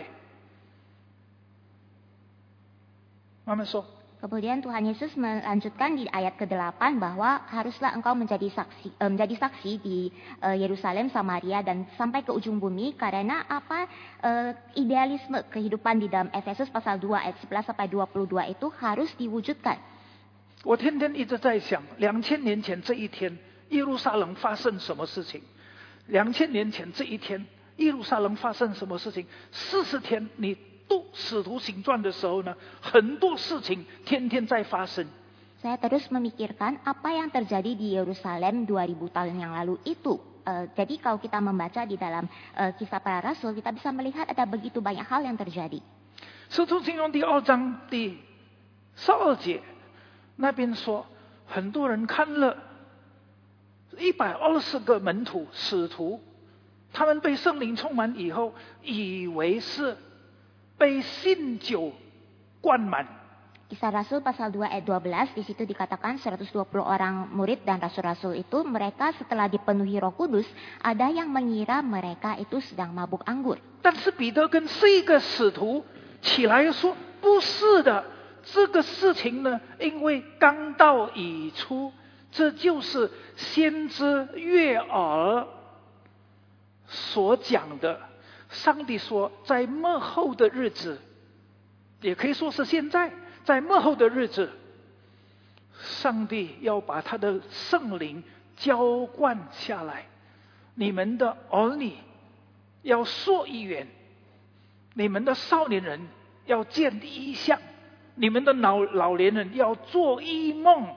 慢慢说。 kemudian Tuhan Yesus melanjutkan di ayat kedelapan bahwa haruslah engkau menjadi saksi eh, menjadi saksi di eh, Yerusalem, Samaria dan sampai ke ujung bumi karena apa eh, idealisme kehidupan di dalam Efesus pasal dua ayat sebelas sampai dua puluh dua itu harus diwujudkan. 我天天一直在想，两千年前这一天，耶路撒冷发生什么事情？两千年前这一天，耶路撒冷发生什么事情？四十天，你。 读使徒行传的时候呢，很多事情天天在发生。 Saya terus memikirkan apa yang terjadi di Yerusalem dua ribu tahun yang lalu itu. Uh, jadi kalau kita membaca di dalam uh, kisah para rasul, kita bisa melihat ada begitu banyak hal yang terjadi. 使徒行传第二章第十二节那边说，很多人看了一百二十个门徒使徒，他们被圣灵充满以后，以为是。 被信酒灌满。 Kisah Rasul pasal dua ayat dua belas di situ dikatakan seratus dua puluh orang murid dan rasul-rasul itu mereka setelah dipenuhi Roh Kudus ada yang mengira mereka itu sedang mabuk anggur. 但是彼得跟这一个使徒起来说不是的，这个事情呢，因为刚到已出，这就是先知约珥所讲的。 上帝说，在末后的日子，也可以说是现在，在末后的日子，上帝要把他的圣灵浇灌下来，你们的儿女要说预言， 你们的少年人要见异象，你们的老老年人要做异梦。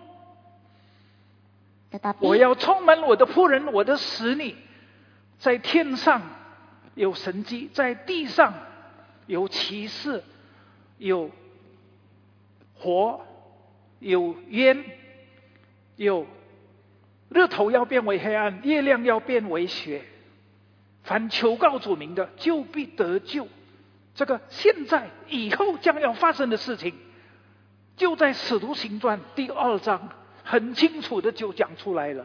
Tetapi 我要充满我的仆人，我的使女，在天上有神迹，在地上有奇事，有火，有烟，有日头要变为黑暗，月亮要变为血。凡求告主名的，就必得救。这个现在以后将要发生的事情，就在使徒行传第二章很清楚的就讲出来了。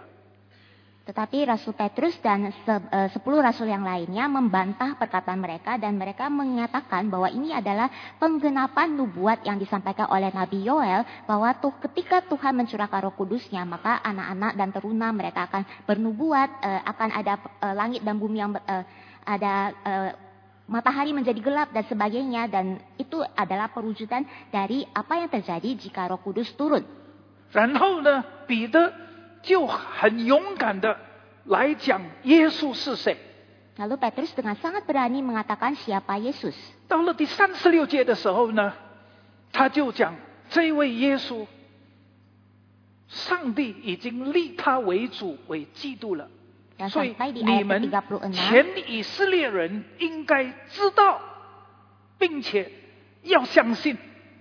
Tetapi Rasul Petrus dan sepuluh rasul yang lainnya membantah perkataan mereka dan mereka mengatakan bahwa ini adalah penggenapan nubuat yang disampaikan oleh Nabi Yoel bahwa tuh ketika Tuhan mencurahkan Roh Kudusnya maka anak-anak dan teruna mereka akan bernubuat, uh, akan ada uh, langit dan bumi yang uh, ada uh, matahari menjadi gelap dan sebagainya, dan itu adalah perwujudan dari apa yang terjadi jika Roh Kudus turun. 然后呢，彼得 就很勇敢的来讲耶稣是谁。 Lalu Petrus dengan sangat berani mengatakan siapa Yesus. 到了第三十六节的时候呢，他就讲这位耶稣，上帝已经立他为主为基督了。 Dan 所以 sampai di 你 ayat 们 ke tiga puluh enam, 全以色列人应该知道，并且要相信。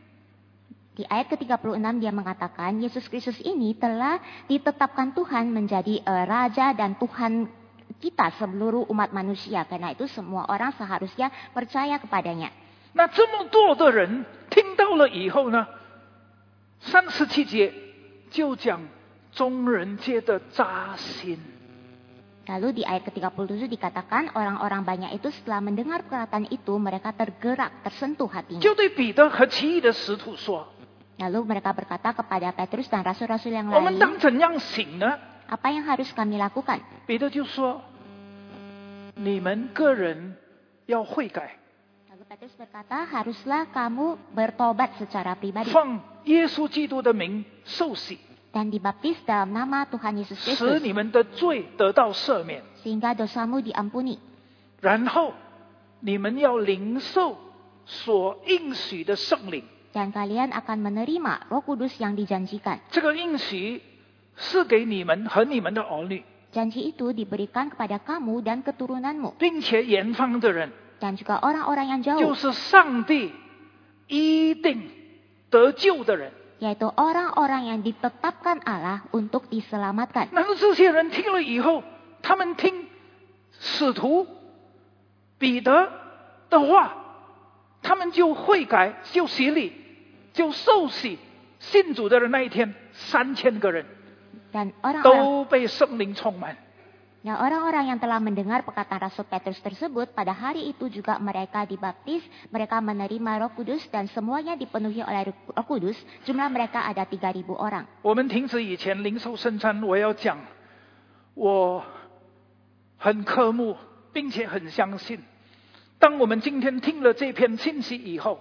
Di ayat ke tiga puluh enam dia mengatakan Yesus Kristus ini telah ditetapkan Tuhan menjadi uh, Raja dan Tuhan kita seluruh umat manusia. Karena itu semua orang seharusnya percaya kepadanya. 那这么多的人听到了以后呢，三十七节就讲众人皆的扎心。 Lalu di ayat ke tiga puluh tujuh dikatakan orang-orang banyak itu setelah mendengar perkataan itu mereka tergerak, tersentuh hatinya. 就对彼得和其余的使徒说 Lalu mereka berkata kepada Petrus dan rasul-rasul yang 我们 lain, 当怎样行呢？ apa yang harus kami lakukan? 彼得就说：“你们个人要悔改， Lalu Petrus berkata, haruslah kamu bertobat secara pribadi 奉耶稣基督的名受洗， dan dibaptis dalam nama Tuhan Yesus 使 Kristus 你们的罪得到赦免。 sehingga dosamu diampuni. 然后你们要领受所应许的圣灵。 Dan kalian akan menerima Roh Kudus yang dijanjikan. 这个应许是给你们和你们的儿女， Janji itu diberikan kepada kamu dan keturunanmu 并且远方的人， dan juga orang-orang yang 就 jauh, 是上帝一定得救的人。 yaitu orang-orang yang ditetapkan Allah untuk diselamatkan. 然后这些人听了以后，他们听使徒彼得的话，他们就悔改，就洗礼，就受洗。信主的人那一天，三千个人 Dan orang-orang 都被圣灵充满。 Nah, orang-orang yang telah mendengar perkataan Rasul Petrus tersebut, pada hari itu juga mereka dibaptis, mereka menerima Roh Kudus dan semuanya dipenuhi oleh Roh Kudus. Jumlah mereka ada tiga ribu orang. 我们停止以前领受圣餐，我要讲，我很渴慕，并且很相信。当我们今天听了这篇信息以后，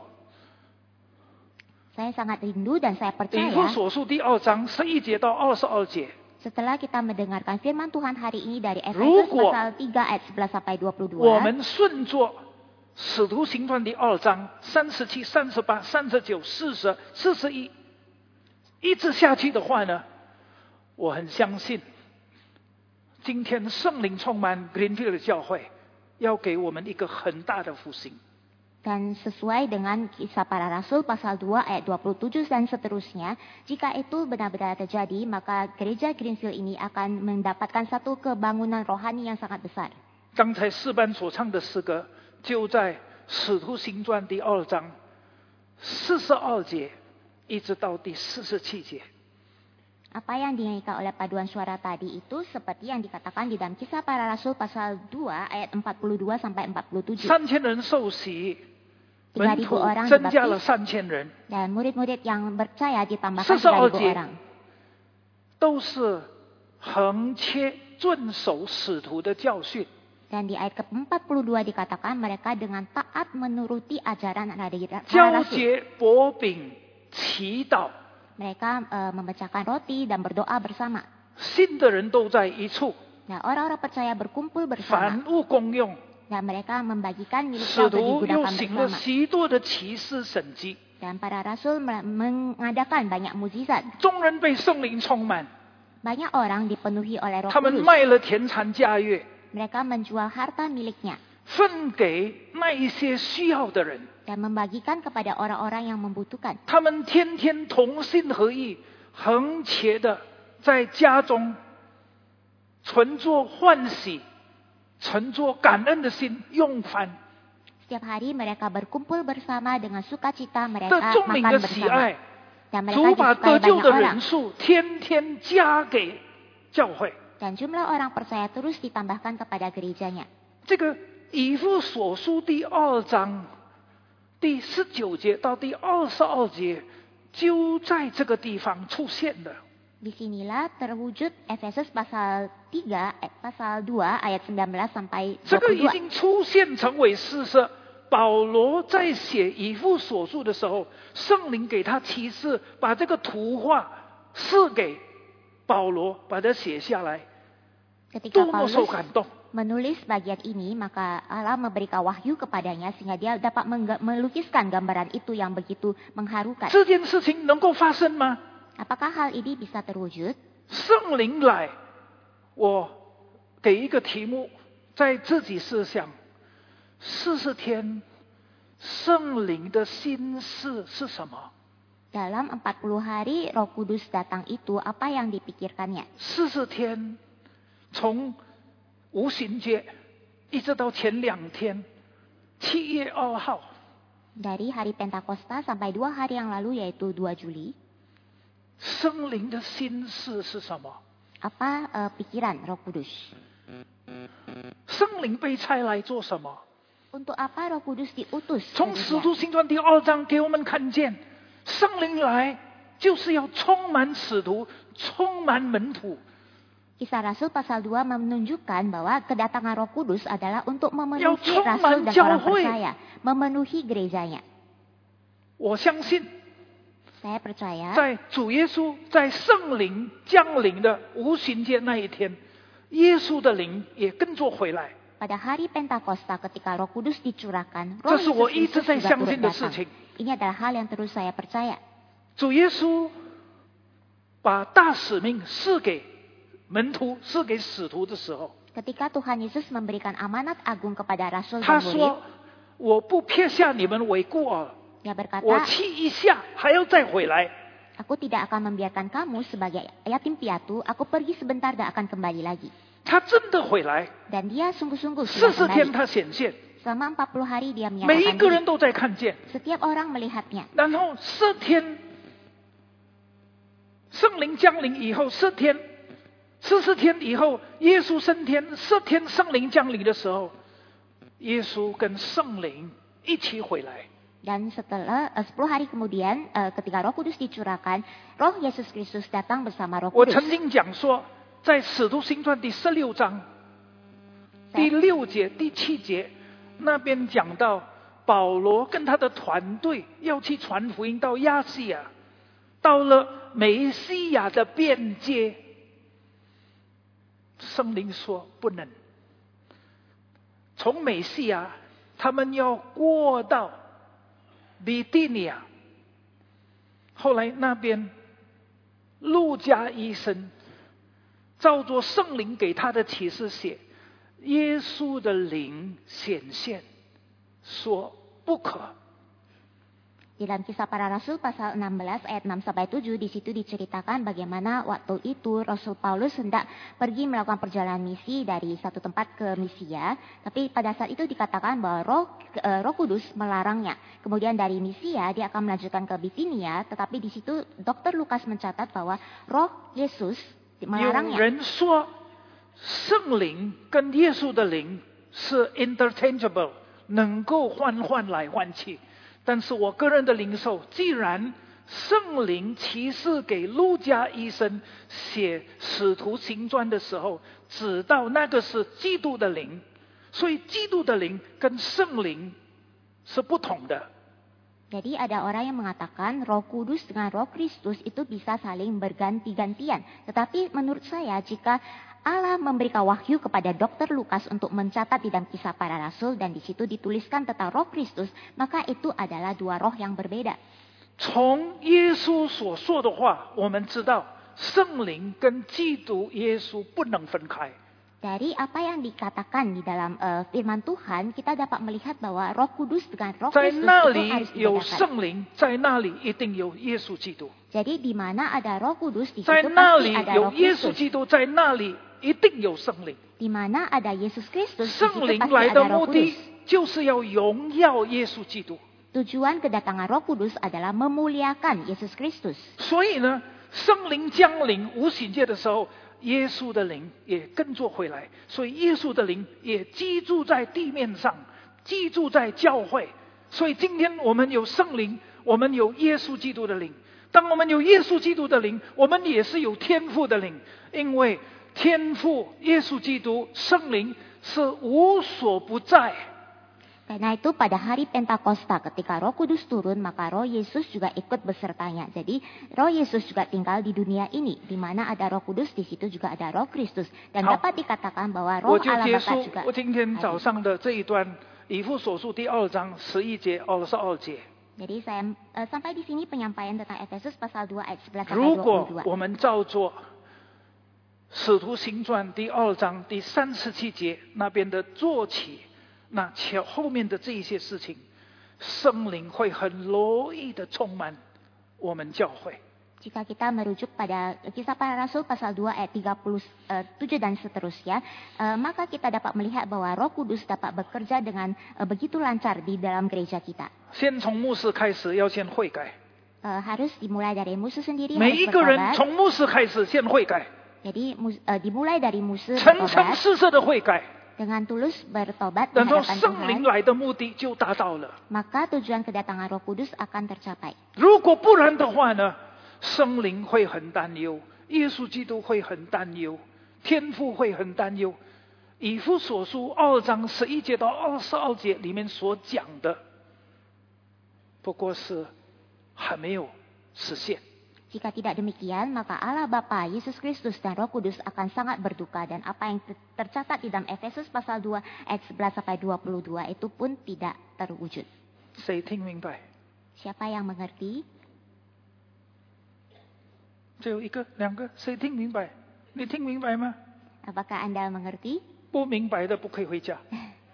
Saya sangat rindu dan saya 以 percaya 弗所书第二章十一节到二十二节， setelah kita mendengarkan firman Tuhan hari ini dari Efesus 如果 pasal tiga ayat sebelas sampai dua puluh 我 dua, 们顺着使徒行传第二章三十七、三十八、三十九、四十、四十一，一直下去的话呢，我很相信，今天圣灵充满 Greenfield 的教会，要给我们一个很大的复兴。 dan sesuai dengan kisah para rasul pasal dua ayat dua puluh tujuh dan seterusnya, jika itu benar-benar terjadi, maka gereja Greenfield ini akan mendapatkan satu kebangunan rohani yang sangat besar. 刚才诗班所唱的诗歌，就在使徒行传第二章四十二节一直到第四十七节。 Apa yang dinyanyikan oleh paduan suara tadi itu seperti yang dikatakan di dalam kisah para rasul pasal dua ayat empat puluh dua sampai empat puluh tujuh. 三千人受洗， tiga 门 ribu 徒 orang 增加了 dibaptis 三千人， dan murid-murid yang percaya ditambahkan 四十 tiga 二 ribu 节 orang. 都是横切遵守使徒的教训。 Dan di ayat ke empat puluh dua dikatakan mereka dengan taat menuruti ajaran dari para 交 rasul. 接薄饼，祈祷， Mereka e, memecahkan roti dan berdoa bersama. 信的人都在一处， Nah, orang-orang percaya berkumpul bersama 凡物公用， Dan mereka membagikan 使 miliknya untuk 徒又 digunakan 行了 bersama. 许多的奇事神迹， Dan para rasul me- mengadakan banyak mukjizat. 众人被圣灵充满， Banyak orang dipenuhi oleh Roh 他们 Kudus. 卖了田产家业， Mereka menjual harta miliknya 分给那一些需要的人。 dan membagikan kepada orang-orang yang membutuhkan. 他们天天同心合意，恒切的在家中存着欢喜，存着感恩的心用饭， Setiap hari mereka berkumpul bersama dengan sukacita 得 mereka 众民 makan 的喜 bersama. 爱。 Dan 主 mereka 把 disukai 得救 banyak 的 orang. 人数天天加给教会。 Dan jumlah orang percaya terus ditambahkan kepada gerejanya. 这个以弗所书第二章第十九节到第二十二节，就在这个地方出现的。 Disinilah terwujud Efesus pasal tiga, eh, pasal dua ayat sembilan belas sampai 这个 dua 已 puluh dua. 经出现成为事实。保罗在写以弗所书的时候，圣灵给他启示，把这个图画赐给保罗，把它写下来， Ketika 多么 Paulus 受感动！ menulis bagian ini, maka Allah memberikan wahyu kepadanya sehingga dia dapat mengga- melukiskan gambaran itu yang begitu mengharukan. 这件事情能够发生吗？ Apakah hal ini bisa terwujud? 圣灵来，我给一个题目，在自己思想，四十天，圣灵的心事是什么？ Dalam empat puluh hari Roh Kudus datang itu, apa yang dipikirkannya? 四十天，从无形节一直到前两天，七月二号， Dari hari Pentakosta sampai dua hari yang lalu yaitu dua Juli. 圣灵的心事是什么？ Apa eh, pikiran Roh Kudus? 圣灵被差来做什么？ Untuk apa Roh Kudus diutus? ke 从使 dunia? 徒行传第二章给我们看见，圣灵来就是要充满使徒，充满门徒。 Kisah Rasul pasal dua menunjukkan bahwa kedatangan Roh Kudus adalah untuk memenuhi Yang rasul 充满 dan 教 orang 会。 percaya, memenuhi gerejanya. 我相信， Saya percaya 在主耶稣在圣灵降临的无形节那一天，耶稣的灵也跟着回来。 pada hari Pentakosta ketika Roh Kudus dicurahkan, 这 Roh 是我 Yesus 一直 Kristus 在 juga 相 turut 信的事 datang. 情。 Ini adalah hal yang terus saya percaya. 主耶稣把大使命赐给门徒、赐给使徒的时候， Ketika Tuhan Yesus memberikan amanat agung kepada rasul 他 dan murid, 说：“我不撇下你们为孤儿， dia 我 berkata, 去一下还要再回来。” Aku tidak akan membiarkan kamu sebagai yatim piatu, aku pergi sebentar dan akan kembali lagi. 他真的回来， Dan dia sungguh-sungguh 四 sudah 十天 kembali. 他显现， Selama empat puluh hari dia 每一 menyatakan 个人 diri. 都在看见。 Setiap orang melihatnya. 然后四天，圣灵降临以后，四天，四十天以后，耶稣升天，四天圣灵降临的时候，耶稣跟圣灵一起回来。 Dan setelah uh, sepuluh hari kemudian, uh, ketika Roh Kudus dicurahkan, Roh Yesus Kristus datang bersama Roh 我 Kudus. 曾经讲说，在使徒行传第十六章第六节、第七节那边讲到，保罗跟他的团队要去传福音到亚细亚，到了美西亚的边界，圣灵说不能。从美西亚，他们要过到比蒂尼亚，后来那边路加医生照着圣灵给他的启示写，耶稣的灵显现，说不可。 Di dalam Kisah Para Rasul pasal enam belas ayat enam sampai tujuh, di situ diceritakan bagaimana waktu itu Rasul Paulus hendak pergi melakukan perjalanan misi dari satu tempat ke Misia, tapi pada saat itu dikatakan bahwa Roh eh, Roh Kudus melarangnya. Kemudian dari Misia dia akan melanjutkan ke Bitinia, tetapi di situ Dokter Lukas mencatat bahwa Roh Yesus 有 melarangnya. 人说，圣灵跟耶稣的灵是 interchangeable， 能够换换来换去。但是我个人的领受，既然圣灵启示给路加医生写使徒行传的时候，知道那个是基督的灵，所以基督的灵跟圣灵是不同的。 Jadi ada orang yang mengatakan Roh Kudus dengan Roh Kristus itu bisa saling berganti-gantian. Tetapi menurut saya jika Allah memberikan wahyu kepada dokter Lukas untuk mencatat di dalam Kisah Para Rasul dan di situ dituliskan tentang Roh Kristus, maka itu adalah dua roh yang berbeda. 从耶稣所说的话，我们知道圣灵跟基督耶稣不能分开。 Dari apa yang dikatakan di dalam uh, firman Tuhan, kita dapat melihat bahwa Roh Kudus dengan Roh 在 Kristus 那 itu 里 harus 有 dibedakan. 圣灵，在那里一定有耶稣基督。 Jadi di mana ada Roh Kudus, di 在 situ 那 pasti 里 ada 有 Roh 耶稣 Kristus. 基督，在那里一定有圣灵。 Di mana ada Yesus Kristus, di 圣 situ 灵 pasti 来 ada 的 Roh 目的 Kudus. 就是要荣耀耶稣基督。 Tujuan kedatangan Roh Kudus adalah memuliakan Yesus Kristus. 所以呢，圣灵降临无形界的时候，耶稣的灵也跟着回来，所以耶稣的灵也居住在地面上，居住在教会。所以今天我们有圣灵，我们有耶稣基督的灵。当我们有耶稣基督的灵，我们也是有天父的灵，因为天父、耶稣基督、圣灵是无所不在。 Karena itu pada hari Pentakosta ketika Roh Kudus turun, maka Roh Yesus juga ikut besertanya. Jadi Roh Yesus juga tinggal di dunia ini, di mana ada Roh Kudus, di situ juga ada Roh Kristus. Dan Hao. dapat dikatakan bahwa 我 Roh 就 Allah 结 Bapa 束 juga 我今天早 hadir. 上的这一段以弗所书第二章十一节、二十二节。 Jadi saya uh, sampai di sini penyampaian tentang Efesus pasal dua ayat sebelas sampai 如 dua 果 puluh dua. 我们照做使徒行传第二章第三十七节那边的做起，那前后面的这一些事情，圣灵会很乐意的充满我们教会。 Jika kita merujuk pada Kisah Para Rasul pasal dua ayat tiga puluh tujuh dan seterusnya, uh, maka kita dapat melihat bahwa Roh Kudus dapat bekerja dengan uh, begitu lancar di dalam gereja kita. 先从牧师开始，要先悔改。 Uh, harus dimulai dari musuh sendiri, 每 harus 一个人 bertobat. 从牧师开始，先悔改， Jadi mus, uh, dimulai dari musuh 诚诚 bertobat, 实实的悔改， dengan tulus bertobat 然后 menghadapan 圣灵 Tuhan, 来的目的就达到了。 maka tujuan kedatangan Roh Kudus akan tercapai. 如果不然的话呢，圣灵会很担忧，耶稣基督会很担忧，天父会很担忧。以弗所书二章十一节到二十二节里面所讲的，不过是还没有实现。 Jika tidak demikian, maka Allah Bapa, Yesus Kristus dan Roh Kudus akan sangat berduka, dan apa yang tercatat di dalam Efesus pasal dua ayat sebelas sampai dua puluh dua itu pun tidak terwujud. 谁听明白？ Siapa yang mengerti? 只有一个、两个，谁听明白？你听明白吗？ Apakah Anda mengerti? 不明白的不可以回家。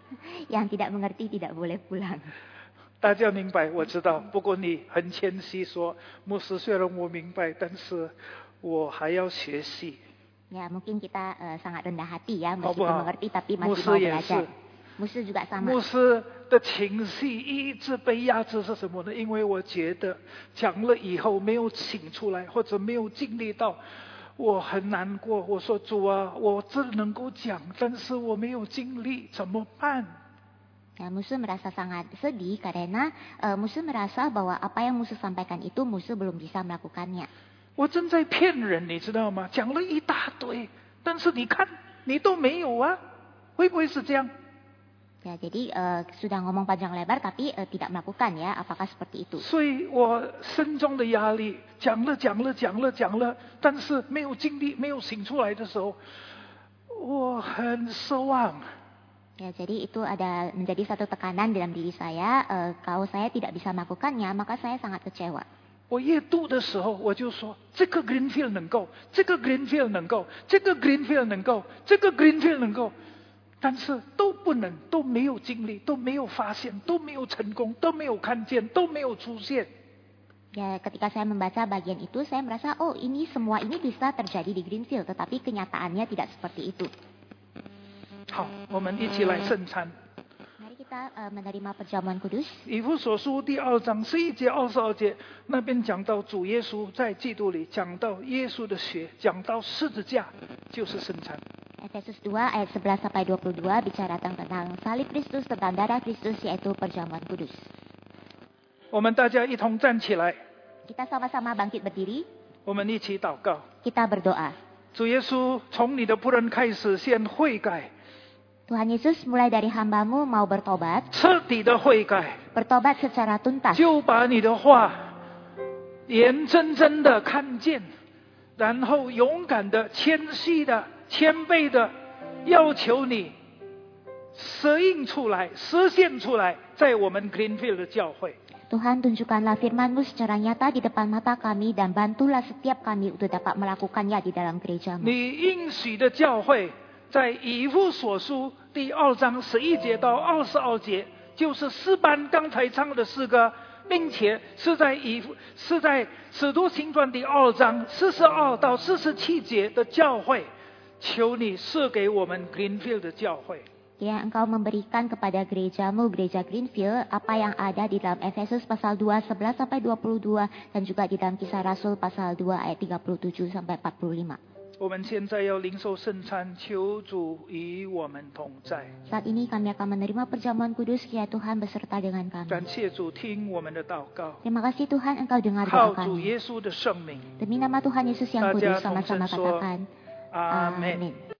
Yang tidak mengerti tidak boleh pulang. 大家明白，我知道。不过你很谦虚说，牧师，虽然我明白，但是我还要学习。 Ya, mungkin kita uh, sangat rendah hati ya, 好不 meskipun 好？ mengerti tapi 牧 masih mau 师也 belajar. 是。 Musuh juga sama. 牧师的情绪一直被压制是什么呢？因为我觉得讲了以后没有请出来，或者没有经历到，我很难过。我说主啊，我只能够讲，但是我没有经历，怎么办？ Ya, musuh merasa sangat sedih karena uh, musuh merasa bahwa apa yang musuh sampaikan itu musuh belum bisa melakukannya. 我正在骗人，你知道吗？讲了一大堆，但是你看，你都没有啊，会不会是这样？ Ya, jadi uh, sudah ngomong panjang lebar tapi uh, tidak melakukan ya, apakah seperti itu? 所以我心中的压力，讲了讲了讲了讲了，但是没有经历，没有醒出来的时候，我很失望。 Ya, jadi itu ada menjadi satu tekanan dalam diri saya. Uh, kalau saya tidak bisa melakukannya, maka saya sangat kecewa. 我阅读的时候，我就说这个 Greenfield 能够，这个 Greenfield 能够，这个 Greenfield 能够，这个 Greenfield 能够，但是都不能，都没有经历，都没有发现，都没有成功，都没有看见，都没有出现。 Ya, ketika saya membaca bagian itu, saya merasa oh ini semua ini bisa terjadi di Greenfield, tetapi kenyataannya tidak seperti itu. 好，我们一起来圣餐。 Mari kita uh, menerima perjamuan kudus. 以弗所书第二章十一节、二十二节那边讲到主耶稣在基督里，讲到耶稣的血，讲到十字架，就是圣餐。 Efesus dua ayat sebelas sampai dua puluh dua bicara tentang salib Kristus, tentang darah Kristus, yaitu perjamuan kudus. 我们大家一同站起来， Kita sama-sama bangkit berdiri, 我们一起祷告。 kita berdoa. 主耶稣，从你的仆人开始，先悔改， Tuhan Yesus mulai dari hambamu mau bertobat, 彻底的悔改， bertobat secara tuntas. 就把你的话眼睁睁的看见，然后勇敢的、谦虚的、谦卑的要求你实映出来、实现出来，在我们 Greenfield 的教会。 Tuhan, tunjukkanlah firman-Mu secara nyata di depan mata kami dan bantulah setiap kami untuk dapat melakukannya di dalam gereja-Mu. 你应许的教会，在以弗所书第二章十一节到二十二节，就是诗班刚才唱的诗歌，并且是在以弗是在使徒行传第二章四十二到四十七节的教会，求你赐给我们 Greenfield 的教会。 Kiranya Engkau memberikan kepada gereja-Mu, gereja Greenfield, apa yang ada di dalam Efesus pasal dua, sebelas sampai dua puluh dua, dan juga di dalam Kisah Rasul pasal dua ayat tiga puluh tujuh sampai empat puluh lima. 我们现在要领受圣餐，求主与我们同在。 Saat ini kami akan menerima perjamuan kudus, kiranya Tuhan beserta dengan kami. 感谢主听我们的祷告， Terima kasih Tuhan, Engkau dengar 靠 doa 主 kami. 耶稣的圣名， Demi nama Tuhan Yesus yang Daja kudus, sama-sama Tuhan katakan, 阿门。 Amin.